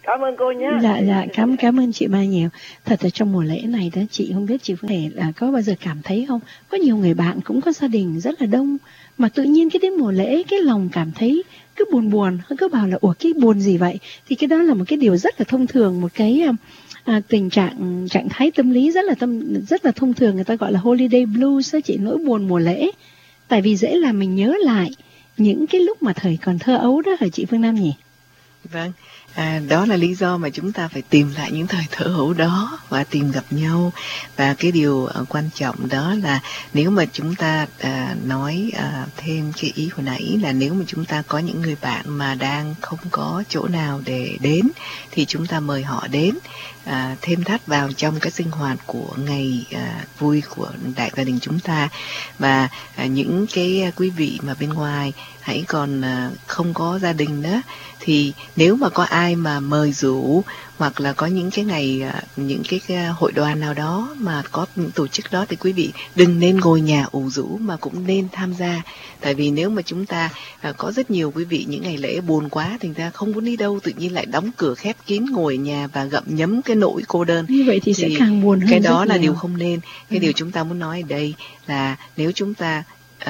Cảm ơn cô nhé. Dạ, cảm ơn chị Mai nhiều. Thật là trong mùa lễ này đó, chị không biết chị Phương Thể là có bao giờ cảm thấy không? Có nhiều người bạn cũng có gia đình rất là đông, mà tự nhiên cái đến mùa lễ cái lòng cảm thấy cứ buồn, cứ bảo là ủa cái buồn gì vậy? Thì cái đó là một cái điều rất là thông thường, một cái tình trạng thái tâm lý rất là thông thường, người ta gọi là holiday blues đó chị, nỗi buồn mùa lễ. Tại vì dễ là mình nhớ lại những cái lúc mà thời còn thơ ấu đó hả chị Phương Nam nhỉ? Vâng, đó là lý do mà chúng ta phải tìm lại những thời thơ ấu đó và tìm gặp nhau. Và cái điều quan trọng đó là nếu mà chúng ta nói thêm cái ý hồi nãy là nếu mà chúng ta có những người bạn mà đang không có chỗ nào để đến thì chúng ta mời họ đến, thêm thắt vào trong cái sinh hoạt của ngày vui của đại gia đình chúng ta. Và những cái quý vị mà bên ngoài hãy còn không có gia đình nữa, thì nếu mà có ai mà mời rủ hoặc là có những cái ngày, những cái hội đoàn nào đó mà có những tổ chức đó, thì quý vị đừng nên ngồi nhà ủ rũ mà cũng nên tham gia. Tại vì nếu mà chúng ta có rất nhiều quý vị những ngày lễ buồn quá, thành ra không muốn đi đâu, tự nhiên lại đóng cửa khép kín ngồi ở nhà và gặm nhấm cái nỗi cô đơn, như vậy thì sẽ càng buồn hơn. Cái đó là điều không nên. Cái điều chúng ta muốn nói ở đây là nếu chúng ta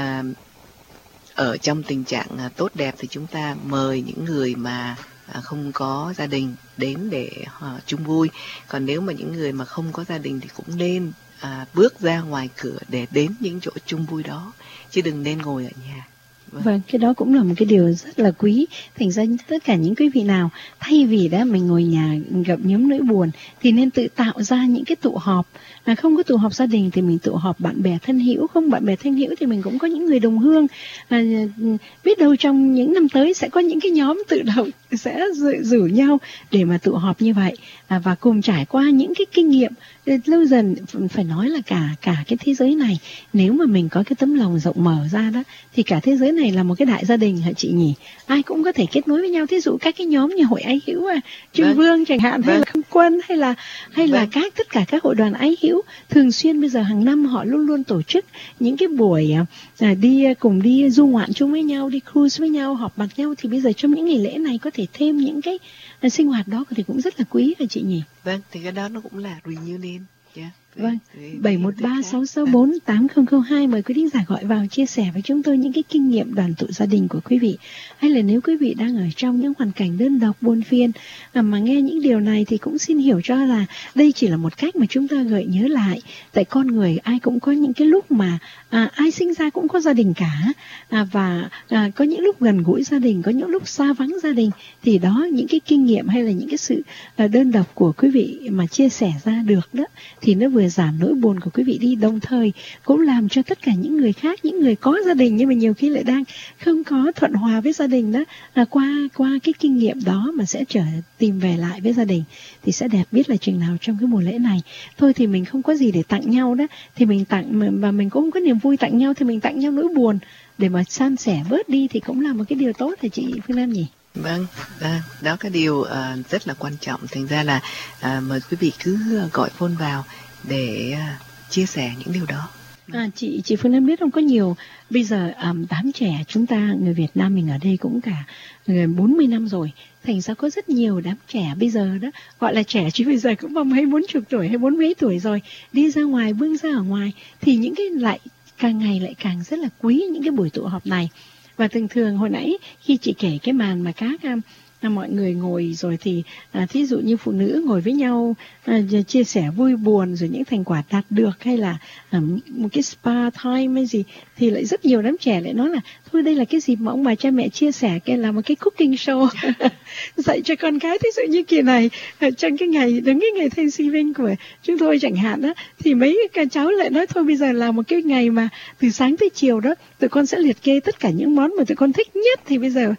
ở trong tình trạng tốt đẹp thì chúng ta mời những người mà không có gia đình đến để chung vui. Còn nếu mà những người mà không có gia đình thì cũng nên bước ra ngoài cửa để đến những chỗ chung vui đó, chứ đừng nên ngồi ở nhà. Vâng, cái đó cũng là một cái điều rất là quý. Thành ra tất cả những quý vị nào thay vì đã mình ngồi nhà gặp nhóm nỗi buồn thì nên tự tạo ra những cái tụ họp. Không có tụ họp gia đình thì mình tụ họp bạn bè thân hữu, không bạn bè thân hữu thì mình cũng có những người đồng hương. Biết đâu trong những năm tới sẽ có những cái nhóm tự động sẽ rủ nhau để mà tụ họp như vậy, và cùng trải qua những cái kinh nghiệm lâu dần. Phải nói là cả cái thế giới này, nếu mà mình có cái tấm lòng rộng mở ra đó, thì cả thế giới này là một cái đại gia đình hả chị nhỉ? Ai cũng có thể kết nối với nhau. Thí dụ các cái nhóm như hội ái hữu Trưng Vương chẳng hạn, hay là Không Quân, hay là tất cả các hội đoàn ái hữu thường xuyên bây giờ hàng năm họ luôn luôn tổ chức những cái buổi cùng đi du ngoạn chung với nhau, đi cruise với nhau, họp mặt nhau. Thì bây giờ trong những ngày lễ này có thể thêm những cái sinh hoạt đó thì cũng rất là quý hả chị nhỉ? Vâng, thì cái đó nó cũng là reunion. Vâng, 71366480002, mời quý thính giả gọi vào chia sẻ với chúng tôi những cái kinh nghiệm đoàn tụ gia đình của quý vị. Hay là nếu quý vị đang ở trong những hoàn cảnh đơn độc buồn phiền mà nghe những điều này thì cũng xin hiểu cho là đây chỉ là một cách mà chúng ta gợi nhớ lại. Tại con người ai cũng có những cái lúc mà ai sinh ra cũng có gia đình cả, và có những lúc gần gũi gia đình, có những lúc xa vắng gia đình. Thì đó, những cái kinh nghiệm hay là những cái sự đơn độc của quý vị mà chia sẻ ra được đó, thì nó vừa giảm nỗi buồn của quý vị đi, đồng thời cũng làm cho tất cả những người khác, những người có gia đình nhưng mà nhiều khi lại đang không có thuận hòa với gia đình đó, qua cái kinh nghiệm đó mà sẽ tìm về lại với gia đình thì sẽ đẹp biết là chừng nào trong cái mùa lễ này. Thôi thì mình không có gì để tặng nhau đó, thì mình tặng, và mình cũng không có niềm vui tặng nhau, thì mình tặng nhau nỗi buồn để mà san sẻ bớt đi, thì cũng là một cái điều tốt hả chị Phương Nam nhỉ? Vâng, đó cái điều rất là quan trọng. Thành ra là mời quý vị cứ gọi phone vào để chia sẻ những điều đó. Chị Phương Nam biết không, có nhiều bây giờ đám trẻ chúng ta, người Việt Nam mình ở đây cũng cả gần 40 năm rồi. Thành ra có rất nhiều đám trẻ bây giờ đó, gọi là trẻ chứ bây giờ cũng vào mấy 40 tuổi hay 40 mấy tuổi rồi, đi ra ngoài, bưng ra ở ngoài, thì những cái lại càng ngày lại càng rất là quý những cái buổi tụ họp này. Và thường hồi nãy khi chị kể cái màn mà các mọi người ngồi rồi thì thí dụ như phụ nữ ngồi với nhau chia sẻ vui buồn rồi những thành quả đạt được, hay là một cái spa time hay gì, thì lại rất nhiều đám trẻ lại nói là thôi đây là cái dịp mà ông bà cha mẹ chia sẻ, cái là một cái cooking show dạy cho con cái. Thí dụ như kỳ này trong cái ngày đúng cái ngày Thanksgiving của chúng tôi chẳng hạn đó, thì mấy các cháu lại nói thôi bây giờ là một cái ngày mà từ sáng tới chiều đó tụi con sẽ liệt kê tất cả những món mà tụi con thích nhất, thì bây giờ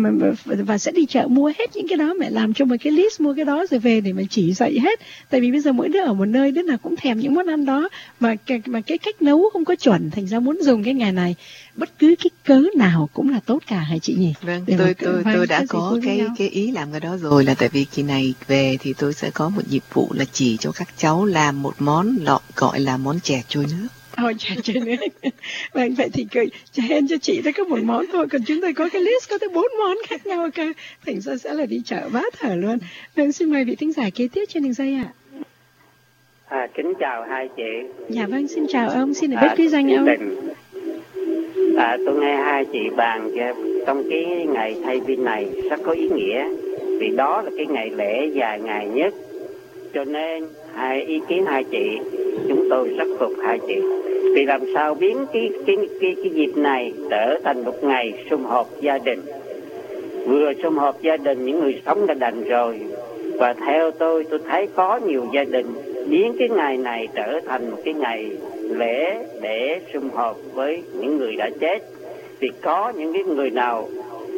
và sẽ đi chợ mua hết những cái đó, mẹ làm cho một cái list mua cái đó rồi về để mà chỉ dạy hết. Tại vì bây giờ mỗi đứa ở một nơi, đứa nào cũng thèm những món ăn đó mà cái cách nấu không có chuẩn, thành ra muốn dùng cái ngày này bất cứ cái cớ nào cũng là tốt cả hả chị nhỉ? Vâng, tôi đã có cái ý làm cái đó rồi, là tại vì kỳ này về thì tôi sẽ có một nhiệm vụ là chỉ cho các cháu làm một món gọi là món chè trôi nước. Ôi trời nữa. Vâng, vậy thì hên cho chị tới có một món thôi, còn chúng tôi có cái list có tới 4 món khác nhau cơ. Thành ra sẽ là đi chợ vá thở luôn. Vâng, xin mời vị thính giả kế tiếp trên đường dây ạ. Kính chào hai chị. Dạ vâng, xin chào ông, xin được biết cái danh ông. Tôi nghe hai chị bàn trong cái ngày thay vì này rất có ý nghĩa, vì đó là cái ngày lễ dài ngày nhất, cho nên ý kiến hai chị, chúng tôi rất phục hai chị. Vì làm sao biến cái dịp này trở thành một ngày sum họp gia đình, vừa sum họp gia đình những người sống đã đành rồi, và theo tôi thấy có nhiều gia đình biến cái ngày này trở thành một cái ngày lễ để sum họp với những người đã chết. Vì có những cái người nào,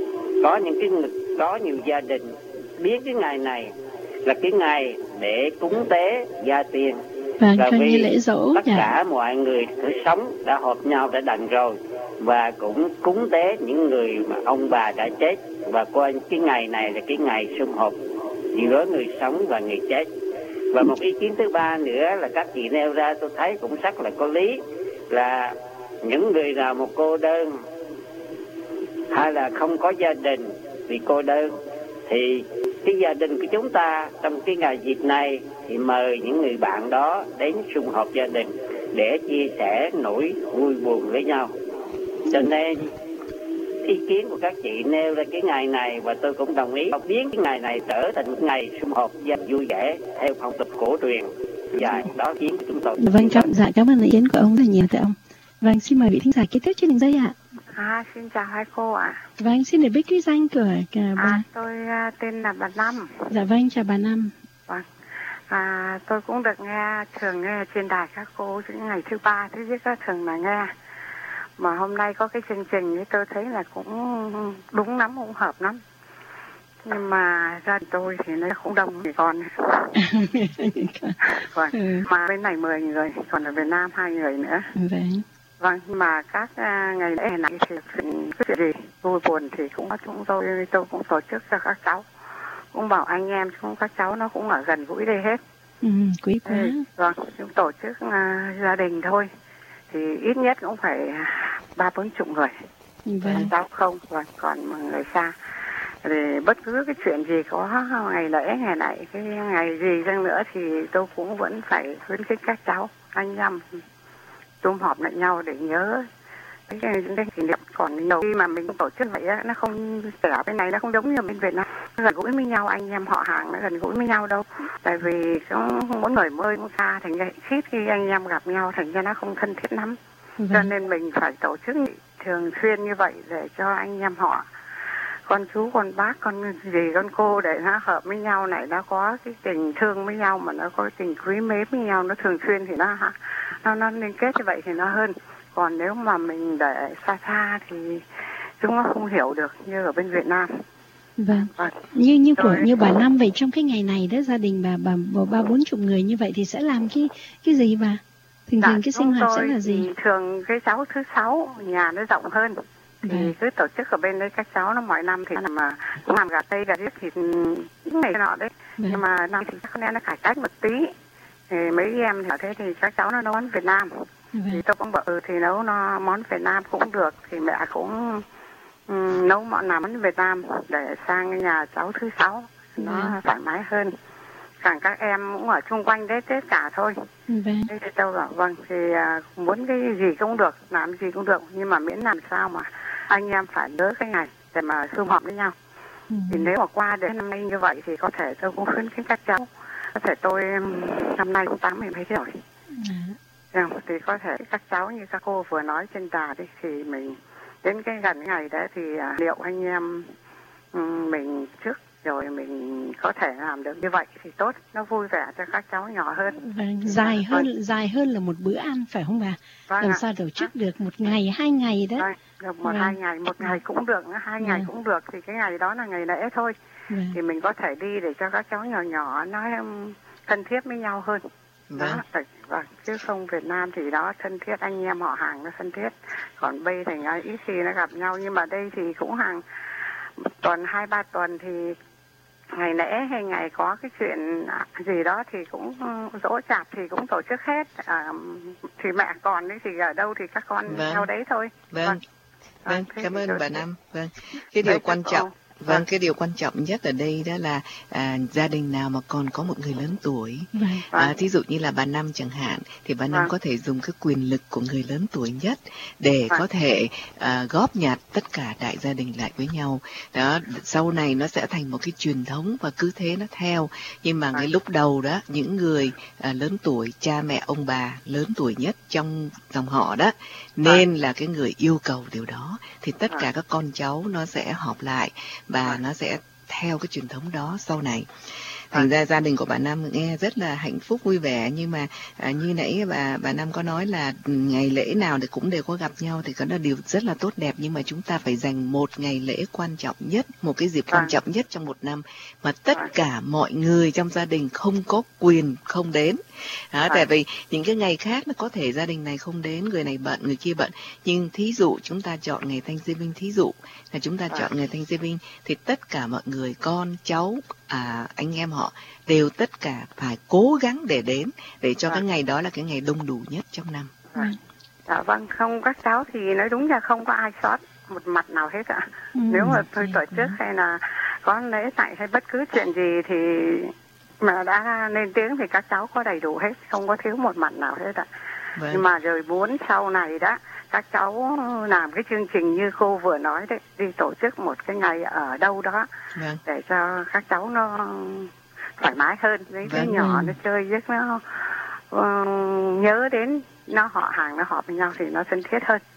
có nhiều gia đình biến cái ngày này là cái ngày để cúng tế gia tiên. Vâng, là vì lễ dỗ, tất cả mọi người cứ sống đã họp nhau đã đành rồi, và cũng cúng tế những người mà ông bà đã chết, và coi cái ngày này là cái ngày sum họp giữa người sống và người chết. Và một ý kiến thứ ba nữa là các chị nêu ra tôi thấy cũng rất là có lý, là những người nào một cô đơn hay là không có gia đình vì cô đơn, thì cái gia đình của chúng ta trong cái ngày dịp này thì mời những người bạn đó đến sum họp gia đình để chia sẻ nỗi vui buồn với nhau. Cho nên ý kiến của các chị nêu ra cái ngày này, và tôi cũng đồng ý biến cái ngày này trở thành một ngày sum họp gia vui vẻ theo phong tục cổ truyền. Dạ, đó ý kiến của chúng tôi. Vâng, cảm ơn ý kiến của ông rất là nhiều thưa ông. Vâng, xin mời vị thính giả kế tiếp trên đường dây ạ. Xin chào hai cô ạ. Vâng, xin được biết cái danh của bà. Tôi tên là bà Năm. Dạ vâng, chào bà Năm. Vâng. Tôi cũng được thường nghe trên đài các cô những ngày thứ ba, thứ nhất các thường là nghe. Mà hôm nay có cái chương trình ấy tôi thấy là cũng đúng lắm, cũng hợp lắm. Nhưng mà gia đình tôi thì nó cũng đông thì còn. Vâng. Mà bên này 10 người, còn ở Việt Nam 2 người nữa. Vâng. Vâng, mà các ngày lễ này thì chuyện gì vui buồn thì cũng có tôi cũng tổ chức cho các cháu, cũng bảo anh em các cháu nó cũng ở gần gũi đây hết. Quý quá. Vâng, chúng tổ chức gia đình thôi thì ít nhất cũng phải 30-40 người. Vâng. Cháu không, vâng, còn mà người xa thì bất cứ cái chuyện gì có ngày lễ ngày này cái ngày gì chăng nữa thì tôi cũng vẫn phải khuyến khích các cháu anh em sum họp lại nhau để nhớ cái kỷ niệm. Còn nhiều khi mà mình tổ chức vậy á, nó không ở bên này nó không giống như bên Việt Nam gần gũi với nhau, anh em họ hàng nó gần gũi với nhau đâu, tại vì mỗi người mỗi xa, thành ra ít khi anh em gặp nhau thành ra nó không thân thiết lắm. Cho nên mình phải tổ chức thường xuyên như vậy để cho anh em họ, con chú con bác con dì con cô để nó hợp với nhau này, nó có cái tình thương với nhau, mà nó có tình quý mến với nhau, nó thường xuyên thì nó liên kết như vậy thì nó hơn. Còn nếu mà mình để xa xa thì chúng nó không hiểu được như ở bên Việt Nam. Vâng. Như bà Năm vậy, trong cái ngày này đó gia đình bà 30-40 người như vậy thì sẽ làm cái gì bà? Thường cái sinh hoạt sẽ là gì? Thường cái cháu thứ 6 nhà nó rộng hơn. Thì cứ tổ chức ở bên đấy các cháu nó mọi năm thì mà làm gà tây gà riết thì những ngày nọ đấy. Nhưng mà năm thì chắc nó cải cách một tí. Thì mấy em thì thế thì các cháu nó nấu món Việt Nam. Thì tôi cũng bảo thì nấu món Việt Nam cũng được, thì mẹ cũng nấu món Việt Nam để sang nhà cháu thứ 6 nó thoải mái hơn. Cả các em cũng ở chung quanh đấy Tết cả thôi. Thế thì tôi bảo vâng thì muốn cái gì cũng được, làm gì cũng được, nhưng mà miễn làm sao mà anh em phải nhớ cái ngày để mà sum họp với nhau. Thì nếu mà qua đến năm nay như vậy thì có thể tôi cũng khuyến khích các cháu, có thể tôi năm nay cũng 80 mấy rồi. Thì có thể các cháu như các cô vừa nói trên đà đi, thì mình đến cái gần ngày đấy thì liệu anh em mình trước rồi mình có thể làm được như vậy thì tốt, nó vui vẻ cho các cháu nhỏ hơn. Vâng, dài hơn là một bữa ăn phải không bà? Làm sao tổ chức được 1 ngày 2 ngày đó? Được 1-2 ngày, 1 ngày cũng được, 2 ngày cũng được, thì cái ngày đó là ngày lễ thôi. Thì mình có thể đi để cho các cháu nhỏ nhỏ nó thân thiết với nhau hơn. Đó, chứ không Việt Nam thì đó thân thiết, anh em họ hàng nó thân thiết. Còn bây thì ít khi nó gặp nhau, nhưng mà đây thì cũng hàng 1 tuần 2-3 tuần thì ngày lễ hay ngày có cái chuyện gì đó thì cũng giỗ chạp thì cũng tổ chức hết. Thì mẹ còn đấy thì ở đâu thì các con theo đấy thôi. Vâng, cảm ơn bà Năm. Vâng, cái điều quan trọng. Vâng, cái điều quan trọng nhất ở đây đó là gia đình nào mà còn có một người lớn tuổi, thí dụ như là bà Năm chẳng hạn, thì bà Năm có thể dùng cái quyền lực của người lớn tuổi nhất để có thể góp nhặt tất cả đại gia đình lại với nhau. Đó, sau này nó sẽ thành một cái truyền thống và cứ thế nó theo. Nhưng mà cái lúc đầu đó, những người lớn tuổi, cha mẹ ông bà lớn tuổi nhất trong dòng họ đó, nên là cái người yêu cầu điều đó, thì tất cả các con cháu nó sẽ họp lại và nó sẽ theo cái truyền thống đó sau này. Thành ra gia đình của bà Năm nghe rất là hạnh phúc vui vẻ, nhưng mà như nãy bà Năm có nói là ngày lễ nào thì cũng đều có gặp nhau, thì đó là điều rất là tốt đẹp. Nhưng mà chúng ta phải dành một ngày lễ quan trọng nhất, một cái dịp quan trọng nhất trong một năm mà tất cả mọi người trong gia đình không có quyền không đến. Đó, tại vì những cái ngày khác nó có thể gia đình này không đến, người này bận, người kia bận, nhưng thí dụ chúng ta chọn ngày Thanksgiving, thí dụ là chúng ta chọn ngày Thanksgiving thì tất cả mọi người, con cháu, anh em họ đều tất cả phải cố gắng để đến, để cho cái ngày đó là cái ngày đông đủ nhất trong năm. Dạ vâng, không, các cháu thì nói đúng là không có ai sót một mặt nào hết ạ. Nếu mà tôi tổ chức hay là có lễ tại hay bất cứ chuyện gì thì mà đã lên tiếng thì các cháu có đầy đủ hết, không có thiếu một mặt nào hết ạ. Nhưng mà rồi muốn sau này đó các cháu làm cái chương trình như cô vừa nói đấy, đi tổ chức một cái ngày ở đâu đó để cho các cháu nó thoải mái hơn, với cái nhỏ nó chơi với nó nhớ đến nó họ hàng nó họp với nhau thì nó thân thiết hơn.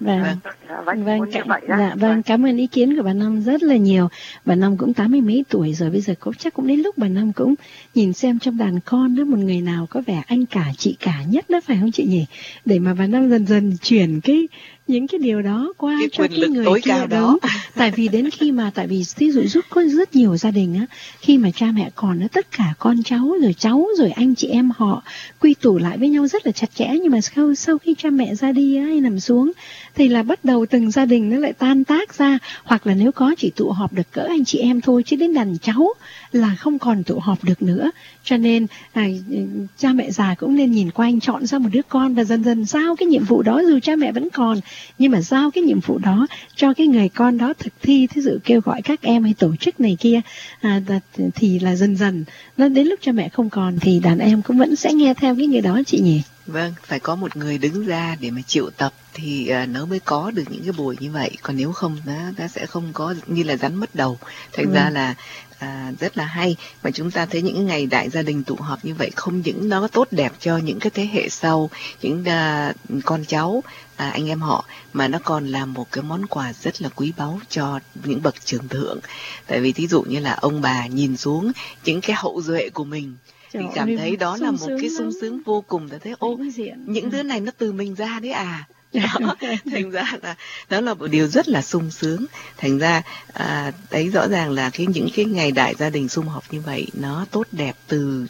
Cảm ơn ý kiến của bà Năm rất là nhiều. Bà Năm cũng 80 mấy tuổi rồi, bây giờ chắc cũng đến lúc bà Năm cũng nhìn xem trong đàn con đó một người nào có vẻ anh cả chị cả nhất đó, phải không chị nhỉ? Để mà bà Năm dần dần chuyển những cái điều đó qua cái cho cái người tối cao đó. Tại vì đến khi mà, tại vì ví dụ giúp có rất nhiều gia đình á, khi mà cha mẹ còn á, tất cả con cháu rồi anh chị em họ quy tụ lại với nhau rất là chặt chẽ. Nhưng mà sau khi cha mẹ ra đi á, hay nằm xuống thì là bắt đầu từng gia đình nó lại tan tác ra, hoặc là nếu có chỉ tụ họp được cỡ anh chị em thôi, chứ đến đàn cháu là không còn tụ họp được nữa. Cho nên cha mẹ già cũng nên nhìn quanh, chọn ra một đứa con và dần dần giao cái nhiệm vụ đó, dù cha mẹ vẫn còn, nhưng mà giao cái nhiệm vụ đó cho cái người con đó thực thi. Thí dụ kêu gọi các em hay tổ chức này kia, thì là dần dần nó đến lúc cha mẹ không còn thì đàn em cũng vẫn sẽ nghe theo cái người đó chị nhỉ? Vâng, phải có một người đứng ra để mà triệu tập thì nó mới có được những cái buổi như vậy. Còn nếu không nó sẽ không có, như là rắn mất đầu. Thành ra là rất là hay. Mà chúng ta thấy những ngày đại gia đình tụ họp như vậy không những nó tốt đẹp cho những cái thế hệ sau, những con cháu, anh em họ, mà nó còn là một cái món quà rất là quý báu cho những bậc trưởng thượng. Tại vì thí dụ như là ông bà nhìn xuống những cái hậu duệ của mình thì cảm thấy đó là một cái sung sướng vô cùng. Ta thấy những đứa này nó từ mình ra đấy à. Đó, thành ra là đó là một điều rất là sung sướng. Thành ra đấy rõ ràng là những cái ngày đại gia đình sum họp như vậy nó tốt đẹp từ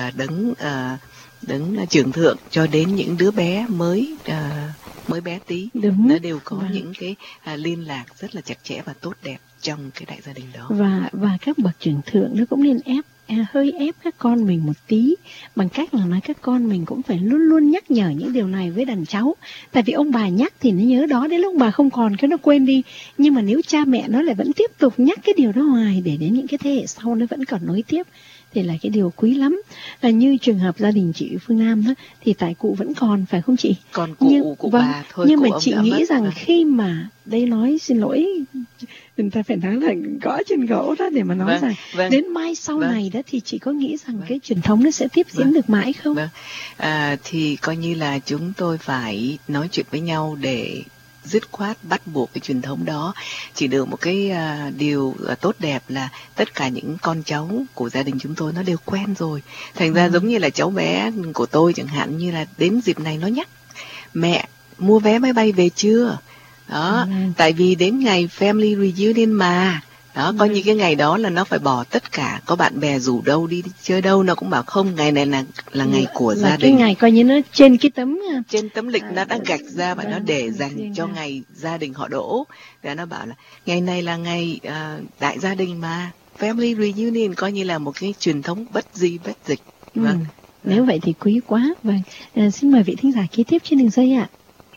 đấng trưởng thượng cho đến những đứa bé mới bé tí. Nó đều có những cái liên lạc rất là chặt chẽ và tốt đẹp trong cái đại gia đình đó. Và các bậc trưởng thượng nó cũng nên hơi ép các con mình một tí, bằng cách là nói các con mình cũng phải luôn luôn nhắc nhở những điều này với đàn cháu. Tại vì ông bà nhắc thì nó nhớ đó, đến lúc bà không còn cái nó quên đi. Nhưng mà nếu cha mẹ nó lại vẫn tiếp tục nhắc cái điều đó hoài, để đến những cái thế hệ sau nó vẫn còn nối tiếp, thì là cái điều quý lắm. Là như trường hợp gia đình chị Phương Nam đó, thì tại cụ vẫn còn, phải không chị? Còn cụ của bà thôi. Nhưng mà chị nghĩ rằng khi mà đây nói xin lỗi, người ta phải nói là gõ trên gỗ đó để mà nói rằng đến mai sau này đó, thì chị có nghĩ rằng cái truyền thống nó sẽ tiếp diễn được mãi không? Thì coi như là chúng tôi phải nói chuyện với nhau để dứt khoát bắt buộc cái truyền thống đó. Chỉ được một cái điều tốt đẹp là tất cả những con cháu của gia đình chúng tôi nó đều quen rồi. Thành ra giống như là cháu bé của tôi chẳng hạn, như là đến dịp này nó nhắc mẹ mua vé máy bay về chưa đó, tại vì đến ngày family reunion mà Đó, có những cái ngày đó là nó phải bỏ tất cả, có bạn bè rủ đâu đi chơi đâu nó cũng bảo không, ngày này là ngày của gia đình. Cái ngày coi như nó trên cái tấm lịch nó đã gạch ra và nó để dành cho ngày gia đình họ đỗ. Và nó bảo là ngày này là ngày đại gia đình mà, family reunion, coi như là một cái truyền thống bất di bất dịch. Vâng. Nếu vậy thì quý quá. Vâng, xin mời vị thính giả kế tiếp trên đường dây ạ.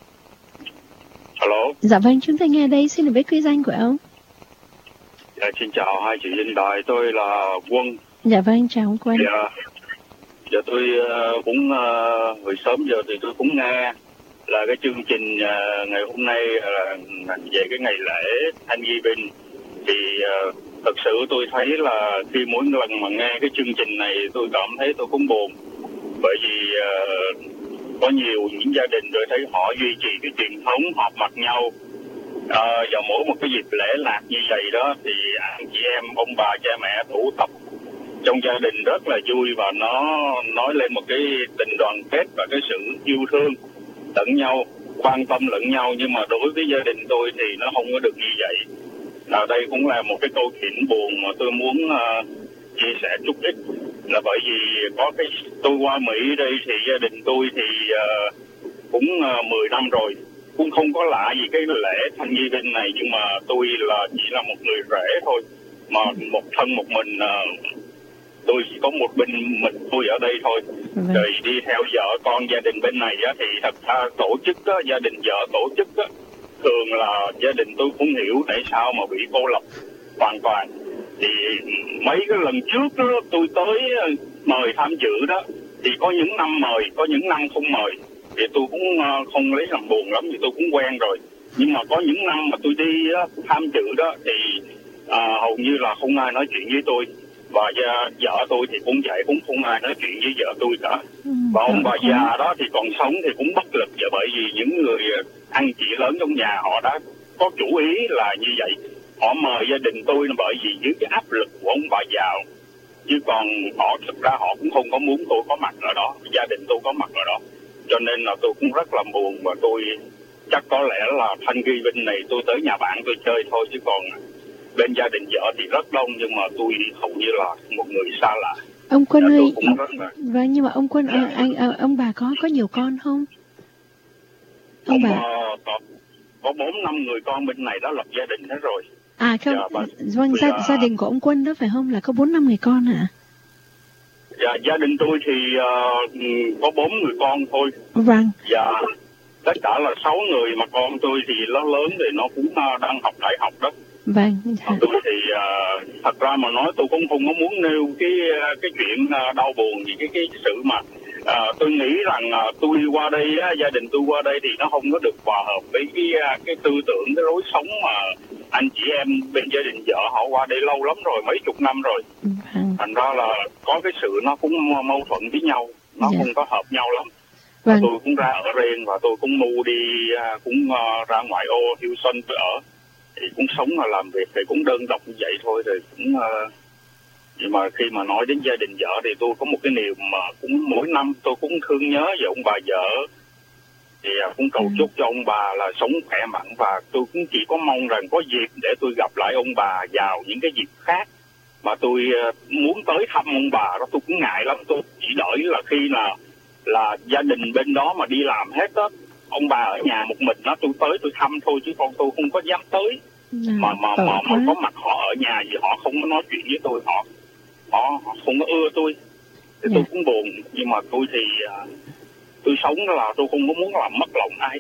Alo. Dạ vâng, chúng ta nghe đây, xin được biết quý danh của ông. Dạ, xin chào hai chị Linh Đài, tôi là Quân. Dạ vâng, chào ông Quân. Dạ tôi cũng hồi sớm giờ thì tôi cũng nghe là cái chương trình ngày hôm nay là về cái ngày lễ Thanksgiving. Thì thật sự tôi thấy là khi mỗi lần mà nghe cái chương trình này tôi cảm thấy tôi cũng buồn. Bởi vì có nhiều những gia đình tôi thấy họ duy trì cái truyền thống họp mặt nhau. Vào mỗi một cái dịp lễ lạc như vậy đó thì anh chị em, ông bà, cha mẹ tụ tập trong gia đình rất là vui, và nó nói lên một cái tình đoàn kết và cái sự yêu thương lẫn nhau, quan tâm lẫn nhau. Nhưng mà đối với gia đình tôi thì nó không có được như vậy. Đây cũng là một cái câu chuyện buồn mà tôi muốn chia sẻ chút ít, là bởi vì có cái tôi qua Mỹ đây thì gia đình tôi thì cũng 10 năm rồi, cũng không có lạ gì cái lễ Thanksgiving này, nhưng mà tôi là chỉ là một người rể thôi, mà một thân một mình, tôi chỉ có một mình tôi ở đây thôi. Rồi đi theo vợ con gia đình bên này á, thì thật ra tổ chức á, gia đình vợ tổ chức á, thường là gia đình tôi cũng hiểu tại sao mà bị cô lập hoàn toàn. Thì mấy cái lần trước đó, tôi tới mời tham dự đó, thì có những năm mời, có những năm không mời, thì tôi cũng không lấy làm buồn lắm, thì tôi cũng quen rồi. Nhưng mà có những năm mà tôi đi tham dự đó thì hầu như là không ai nói chuyện với tôi, và vợ tôi thì cũng vậy, cũng không ai nói chuyện với vợ tôi cả. Và ông bà già đó thì còn sống thì cũng bất lực, và bởi vì những người anh chị lớn trong nhà họ đã có chủ ý là như vậy. Họ mời gia đình tôi là bởi vì dưới cái áp lực của ông bà già, chứ còn họ thực ra họ cũng không có muốn tôi có mặt ở đó, gia đình tôi có mặt ở đó. Cho nên là tôi cũng rất là buồn, và tôi chắc có lẽ là Thanksgiving này tôi tới nhà bạn tôi chơi thôi, chứ còn bên gia đình vợ thì rất đông, nhưng mà tôi hầu như là một người xa lạ. Ông Quân ơi, vâng, nhưng mà ông Quân, ông bà có nhiều con không? Ông bà có 4-5 người con bên này đã lập gia đình hết rồi. À không, vâng, gia đình của ông Quân đó phải không, là có 4-5 người con hả? Dạ, gia đình tôi thì có 4 người con thôi. Vâng. Dạ, tất cả là 6 người, mà con tôi thì nó lớn thì nó cũng đang học đại học đó. Vâng. Tôi thì thật ra mà nói tôi cũng không có muốn nêu cái chuyện đau buồn gì, cái sự mà tôi nghĩ rằng tôi qua đây, gia đình tôi qua đây thì nó không có được hòa hợp với cái tư tưởng, cái lối sống mà anh chị em bên gia đình vợ họ qua đây lâu lắm rồi, mấy chục năm rồi. Thành ra là có cái sự nó cũng mâu thuẫn với nhau, nó không có hợp nhau lắm. Tôi cũng ra ở riêng, và tôi cũng mua đi, cũng ra ngoại ô Houston tôi ở, thì cũng sống và làm việc thì cũng đơn độc như vậy thôi. Rồi cũng nhưng mà khi mà nói đến gia đình vợ thì tôi có một cái niềm mà cũng mỗi năm tôi cũng thương nhớ về ông bà vợ, thì cũng cầu chúc cho ông bà là sống khỏe mạnh, và tôi cũng chỉ có mong rằng có dịp để tôi gặp lại ông bà vào những cái dịp khác. Mà tôi muốn tới thăm ông bà đó tôi cũng ngại lắm, tôi chỉ đợi là khi nào là gia đình bên đó mà đi làm hết đó, ông bà ở nhà một mình đó, tôi tới tôi thăm thôi, chứ còn tôi không có dám tới. Mà có mặt họ ở nhà thì họ không có nói chuyện với tôi, họ không có ưa tôi, thì tôi cũng buồn. Nhưng mà tôi thì tôi sống là tôi không có muốn làm mất lòng ai.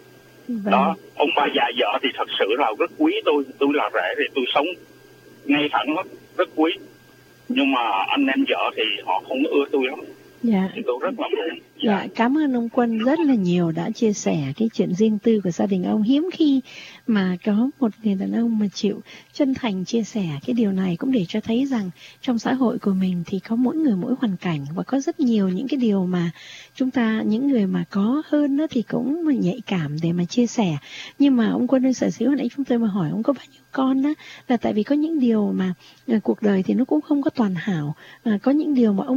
Đó, ông bà già vợ thì thật sự là rất quý tôi là rể thì tôi sống ngay thẳng lắm, rất quý. Nhưng mà anh em vợ thì họ không có ưa tôi lắm. Thì tôi rất là buồn. Cảm ơn ông Quân rất là nhiều đã chia sẻ cái chuyện riêng tư của gia đình ông. Hiếm khi mà có một người đàn ông mà chịu chân thành chia sẻ cái điều này, cũng để cho thấy rằng trong xã hội của mình thì có mỗi người mỗi hoàn cảnh, và có rất nhiều những cái điều mà chúng ta, những người mà có hơn đó thì cũng nhạy cảm để mà chia sẻ. Nhưng mà ông Quân ơi, sở dĩ hồi nãy chúng tôi mà hỏi ông có bao nhiêu con đó, là tại vì có những điều mà cuộc đời thì nó cũng không có toàn hảo, có những điều mà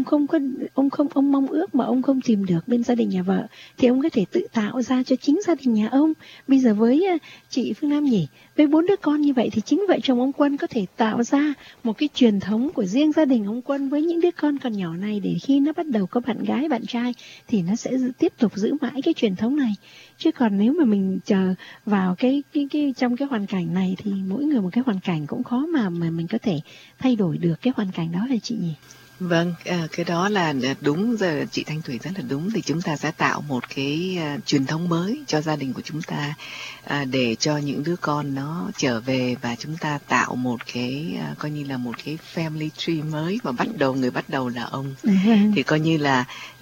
ông mong ước mà ông không tìm được bên gia đình nhà vợ, thì ông có thể tự tạo ra cho chính gia đình nhà ông. Bây giờ với chị Phương Nam nhỉ? Với 4 đứa con như vậy thì chính vợ chồng ông Quân có thể tạo ra một cái truyền thống của riêng gia đình ông Quân với những đứa con còn nhỏ này, để khi nó bắt đầu có bạn gái, bạn trai thì nó sẽ tiếp tục giữ mãi cái truyền thống này. Chứ còn nếu mà mình chờ vào trong cái hoàn cảnh này thì mỗi người một cái hoàn cảnh, cũng khó mà mình có thể thay đổi được cái hoàn cảnh đó là chị nhỉ? Vâng, cái đó là đúng, giờ chị Thanh Thủy rất là đúng. Thì chúng ta sẽ tạo một cái truyền thống mới cho gia đình của chúng ta, để cho những đứa con nó trở về, và chúng ta tạo một cái coi như là một cái family tree mới, mà người bắt đầu là ông. Thì coi như là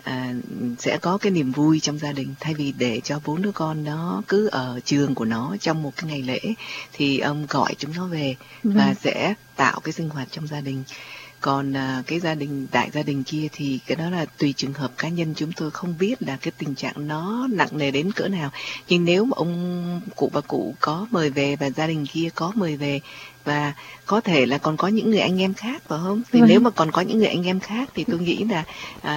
sẽ có cái niềm vui trong gia đình, thay vì để cho 4 đứa con nó cứ ở trường của nó trong một cái ngày lễ, thì ông gọi chúng nó về và sẽ tạo cái sinh hoạt trong gia đình. Còn cái đại gia đình kia thì cái đó là tùy trường hợp cá nhân, chúng tôi không biết là cái tình trạng nó nặng nề đến cỡ nào. Nhưng nếu mà ông cụ bà cụ có mời về và gia đình kia có mời về, và có thể là còn có những người anh em khác, phải không? Thì nếu mà còn có những người anh em khác thì tôi nghĩ là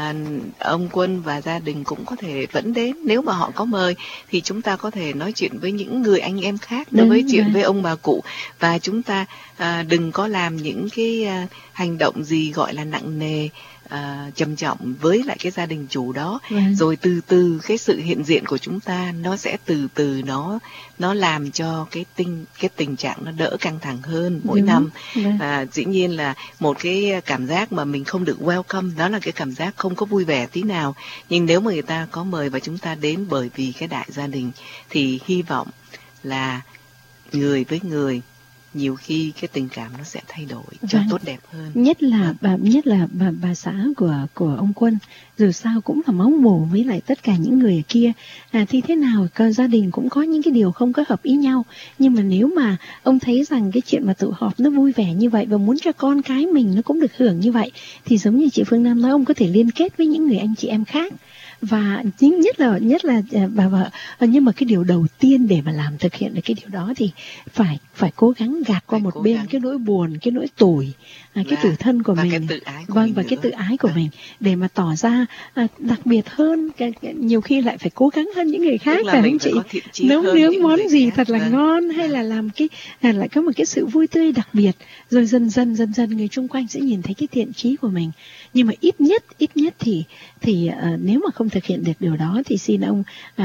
ông Quân và gia đình cũng có thể vẫn đến. Nếu mà họ có mời thì chúng ta có thể nói chuyện với những người anh em khác, đối với chuyện với ông bà cụ, và chúng ta đừng có làm những cái hành động gì gọi là nặng nề, trầm trọng với lại cái gia đình chủ đó. Rồi từ từ cái sự hiện diện của chúng ta nó sẽ từ từ nó làm cho cái tình trạng nó đỡ căng thẳng hơn mỗi năm. Dĩ nhiên là một cái cảm giác mà mình không được welcome, đó là cái cảm giác không có vui vẻ tí nào. Nhưng nếu mà người ta có mời và chúng ta đến bởi vì cái đại gia đình, thì hy vọng là người với người nhiều khi cái tình cảm nó sẽ thay đổi cho tốt đẹp hơn. Nhất là bà xã của ông Quân, dù sao cũng là máu mủ với lại tất cả những người kia. Thì thế nào gia đình cũng có những cái điều không có hợp ý nhau, nhưng mà nếu mà ông thấy rằng cái chuyện mà tụ họp nó vui vẻ như vậy và muốn cho con cái mình nó cũng được hưởng như vậy, thì giống như chị Phương Nam nói, ông có thể liên kết với những người anh chị em khác. Và nhất là bà vợ. Nhưng mà cái điều đầu tiên để mà thực hiện được cái điều đó thì phải cố gắng gạt qua một bên cái nỗi buồn, cái nỗi tủi, cái tủi thân của mình, và cái tự ái của mình, để mà tỏ ra đặc biệt hơn. Nhiều khi lại phải cố gắng hơn những người khác, phải không chị? Nấu nướng món gì thật là ngon, hay là làm lại có một cái sự vui tươi đặc biệt, rồi dần dần người chung quanh sẽ nhìn thấy cái thiện chí của mình. Nhưng mà ít nhất thì nếu mà không thực hiện được điều đó thì xin ông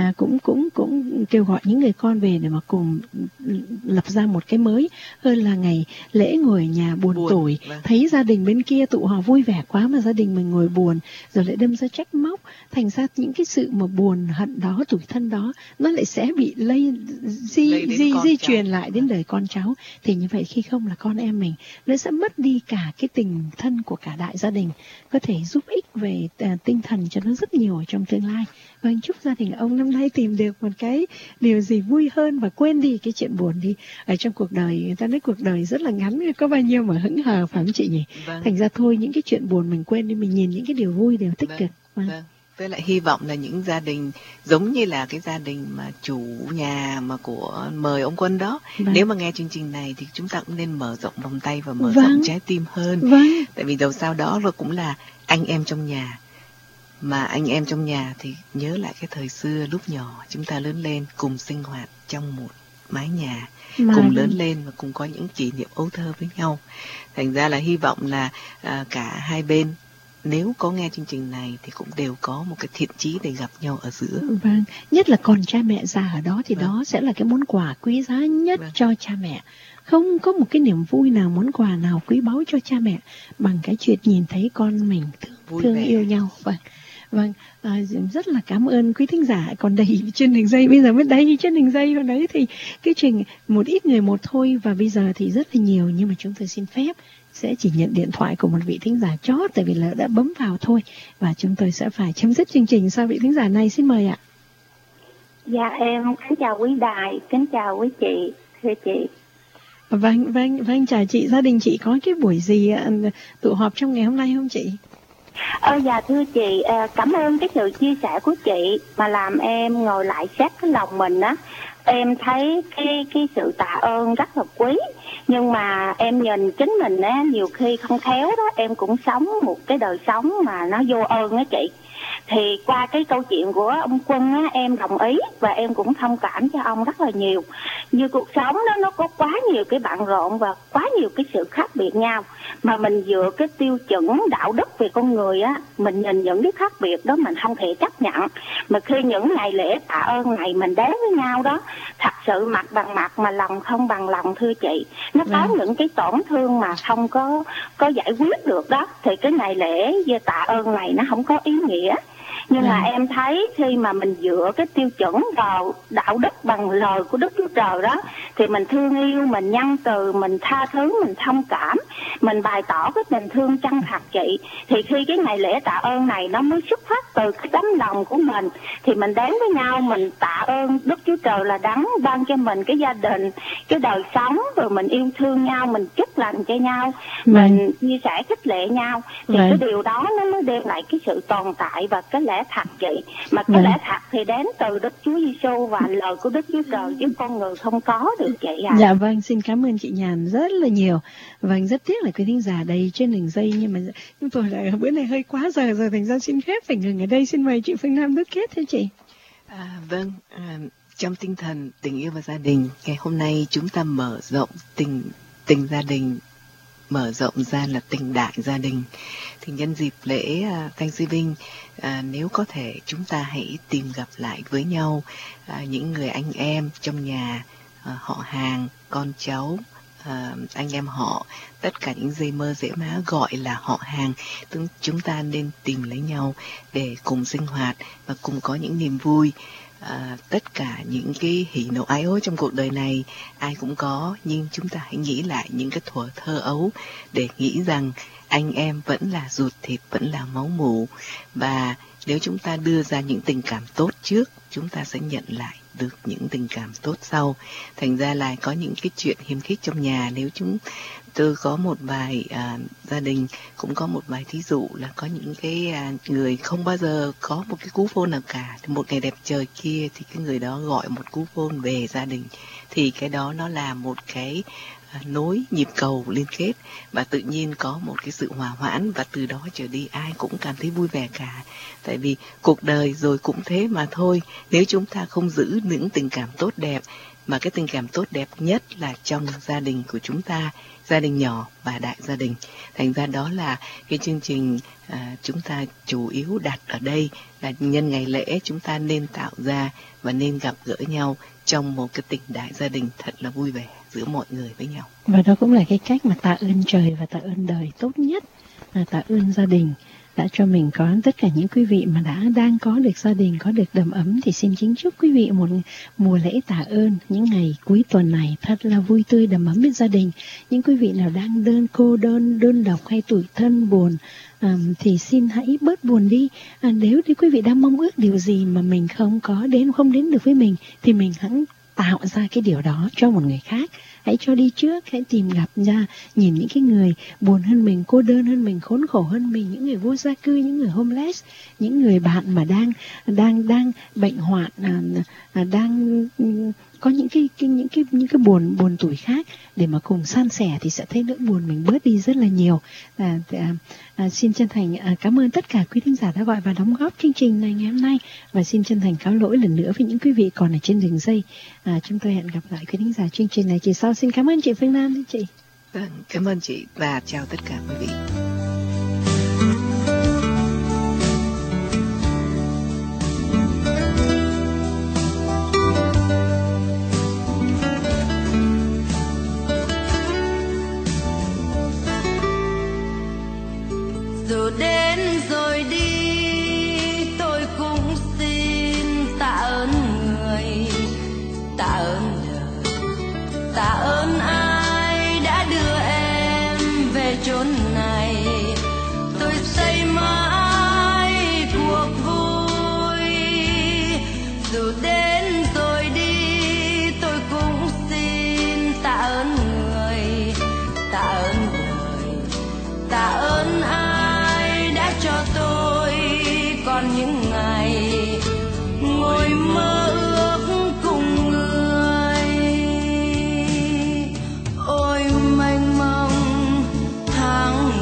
cũng kêu gọi những người con về để mà cùng lập ra một cái mới, hơn là ngày lễ ngồi nhà buồn tủi, thấy gia đình bên kia tụ họp vui vẻ quá mà gia đình mình ngồi buồn, rồi lại đâm ra trách móc, thành ra những cái sự mà buồn hận đó, tủi thân đó, nó lại sẽ bị di truyền lại đến đời con cháu. Thì như vậy khi không là con em mình nó sẽ mất đi cả cái tình thân của cả đại gia đình, có thể giúp ích về tinh thần cho nó rất nhiều ở trong tương lai. Vâng, chúc gia đình ông năm nay tìm được một cái điều gì vui hơn và quên đi cái chuyện buồn đi. Ở trong cuộc đời, người ta nói cuộc đời rất là ngắn, có bao nhiêu mà hững hờ, phải không chị nhỉ? Thành ra thôi, những cái chuyện buồn mình quên đi, mình nhìn những cái điều vui, điều tích cực. Với lại hy vọng là những gia đình giống như là cái gia đình mà chủ nhà mà của mời ông Quân đó, nếu mà nghe chương trình này thì chúng ta cũng nên mở rộng vòng tay và mở rộng trái tim hơn. Tại vì đầu sau đó rồi cũng là anh em trong nhà. Mà anh em trong nhà thì nhớ lại cái thời xưa lúc nhỏ chúng ta lớn lên cùng sinh hoạt trong một mái nhà, cùng lớn lên và cùng có những kỷ niệm ấu thơ với nhau. Thành ra là hy vọng là cả hai bên nếu có nghe chương trình này thì cũng đều có một cái thiện chí để gặp nhau ở giữa. Nhất là còn cha mẹ già ở đó thì đó sẽ là cái món quà quý giá nhất cho cha mẹ. Không có một cái niềm vui nào, món quà nào quý báu cho cha mẹ bằng cái chuyện nhìn thấy con mình thương yêu nhau. Rất là cảm ơn quý thính giả còn đầy trên đường dây. Bây giờ mới đầy trên đường dây, hồi đấy thì cái trình một ít người một thôi, và bây giờ thì rất là nhiều. Nhưng mà chúng tôi xin phép sẽ chỉ nhận điện thoại của một vị thính giả chót, tại vì là đã bấm vào thôi, và chúng tôi sẽ phải chấm dứt chương trình sau vị thính giả này. Xin mời ạ. Dạ, em kính chào quý đài, kính chào quý chị, thưa chị. Vâng, chào chị. Gia đình chị có cái buổi gì tụ họp trong ngày hôm nay không chị? Dạ thưa chị, cảm ơn cái sự chia sẻ của chị mà làm em ngồi lại xét cái lòng mình á. Em thấy cái sự tạ ơn rất là quý, nhưng mà em nhìn chính mình á, nhiều khi không khéo đó, em cũng sống một cái đời sống mà nó vô ơn á chị. Thì qua cái câu chuyện của ông Quân á, em đồng ý và em cũng thông cảm cho ông rất là nhiều. Như cuộc sống đó nó có quá nhiều cái bận rộn và quá nhiều cái sự khác biệt nhau, mà mình dựa cái tiêu chuẩn đạo đức về con người á, mình nhìn những cái khác biệt đó mình không thể chấp nhận. Mà khi những ngày lễ tạ ơn này mình đến với nhau đó, thật sự mặt bằng mặt mà lòng không bằng lòng, thưa chị. Nó có những cái tổn thương mà không có giải quyết được đó, thì cái ngày lễ tạ ơn này nó không có ý nghĩa. Nhưng mà em thấy khi mà mình dựa cái tiêu chuẩn vào đạo đức bằng lời của Đức Chúa Trời đó, thì mình thương yêu, mình nhân từ, mình tha thứ, mình thông cảm, mình bày tỏ cái tình thương chân thật chị. Thì khi cái ngày lễ tạ ơn này nó mới xuất phát từ cái tấm lòng của mình, thì mình đến với nhau, mình tạ ơn Đức Chúa Trời là đấng ban cho mình cái gia đình, cái đời sống, rồi mình yêu thương nhau, mình chúc lành cho nhau, mình chia sẻ khích lệ nhau. Thì cái điều đó nó mới đem lại cái sự tồn tại và cái lẽ thật chị. Mà cái lẽ thật thì đến từ Đức Chúa Giêsu và lời của Đức Chúa Trời, chứ con người không có được chị ạ. Dạ vâng, xin cảm ơn chị Nhàn rất là nhiều. Vâng, rất tiếc là quý thính giả đây trên đường dây, nhưng mà chúng tôi lại bữa này hơi quá giờ rồi, thành ra xin phép phải ngừng ở đây. Xin mời chị Phương Nam đứt kết thưa chị. Trong tinh thần tình yêu và gia đình, ngày hôm nay chúng ta mở rộng tình gia đình, mở rộng ra là tình đại gia đình. Thì nhân dịp lễ Thanksgiving, nếu có thể chúng ta hãy tìm gặp lại với nhau những người anh em trong nhà, họ hàng, con cháu, anh em họ, tất cả những dây mơ rễ má gọi là họ hàng. Chúng ta nên tìm lấy nhau để cùng sinh hoạt và cùng có những niềm vui. Tất cả những cái hỉ nộ ái ố trong cuộc đời này ai cũng có, nhưng chúng ta hãy nghĩ lại những cái thuở thơ ấu để nghĩ rằng anh em vẫn là ruột thịt, vẫn là máu mủ. Và nếu chúng ta đưa ra những tình cảm tốt trước, chúng ta sẽ nhận lại được những tình cảm tốt sau. Thành ra là có những cái chuyện hiềm khích trong nhà. Nếu tôi có một vài gia đình cũng có một vài thí dụ là có những cái người không bao giờ có một cái cú phone nào cả, thì một ngày đẹp trời kia thì cái người đó gọi một cú phone về gia đình, thì cái đó nó là một cái nối nhịp cầu liên kết, và tự nhiên có một cái sự hòa hoãn, và từ đó trở đi ai cũng cảm thấy vui vẻ cả. Tại vì cuộc đời rồi cũng thế mà thôi, nếu chúng ta không giữ những tình cảm tốt đẹp, mà cái tình cảm tốt đẹp nhất là trong gia đình của chúng ta, gia đình nhỏ và đại gia đình. Thành ra đó là cái chương trình chúng ta chủ yếu đặt ở đây là nhân ngày lễ chúng ta nên tạo ra và nên gặp gỡ nhau trong một cái tình đại gia đình thật là vui vẻ giữa mọi người với nhau. Và đó cũng là cái cách mà tạ ơn trời và tạ ơn đời tốt nhất, là tạ ơn gia đình đã cho mình có. Tất cả những quý vị mà đang có được gia đình, có được đầm ấm, thì xin kính chúc quý vị một mùa lễ tạ ơn, những ngày cuối tuần này thật là vui tươi đầm ấm bên gia đình. Những quý vị nào đang cô đơn độc hay tủi thân buồn, thì xin hãy bớt buồn đi. Nếu như quý vị đang mong ước điều gì mà mình không đến được với mình, thì mình hãy tạo ra cái điều đó cho một người khác. Hãy cho đi trước, hãy tìm gặp ra, nhìn những cái người buồn hơn mình, cô đơn hơn mình, khốn khổ hơn mình, những người vô gia cư, những người homeless, những người bạn mà đang bệnh hoạn, đang có những cái buồn tủi khác, để mà cùng san sẻ thì sẽ thấy nỗi buồn mình bớt đi rất là nhiều. Xin chân thành cảm ơn tất cả quý thính giả đã gọi và đóng góp chương trình này ngày hôm nay, và xin chân thành cáo lỗi lần nữa với những quý vị còn ở trên đường dây. Chúng tôi hẹn gặp lại quý thính giả chương trình này kỳ sau. Xin cảm ơn chị Phương Nam, thưa chị. Vâng, cảm ơn chị và chào tất cả quý vị. Dù đến rồi đi, tôi cũng xin tạ ơn người, tạ ơn đời, tạ ơn ai đã đưa em về chốn này. Tôi xây mãi cuộc vui. Dù đến rồi đi, tôi cũng xin tạ ơn người, tạ ơn đời, tạ ơn ai đã cho tôi còn những ngày ngồi mơ ước cùng người. Ôi mênh mông tháng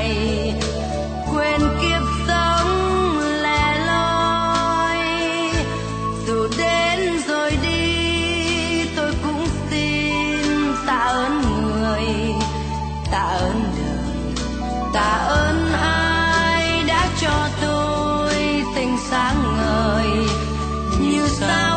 ngày, quên kiếp sống lẻ loi. Dù đến rồi đi tôi cũng xin tạ ơn người, tạ ơn đời, tạ ơn ai đã cho tôi tình sáng ngời như sao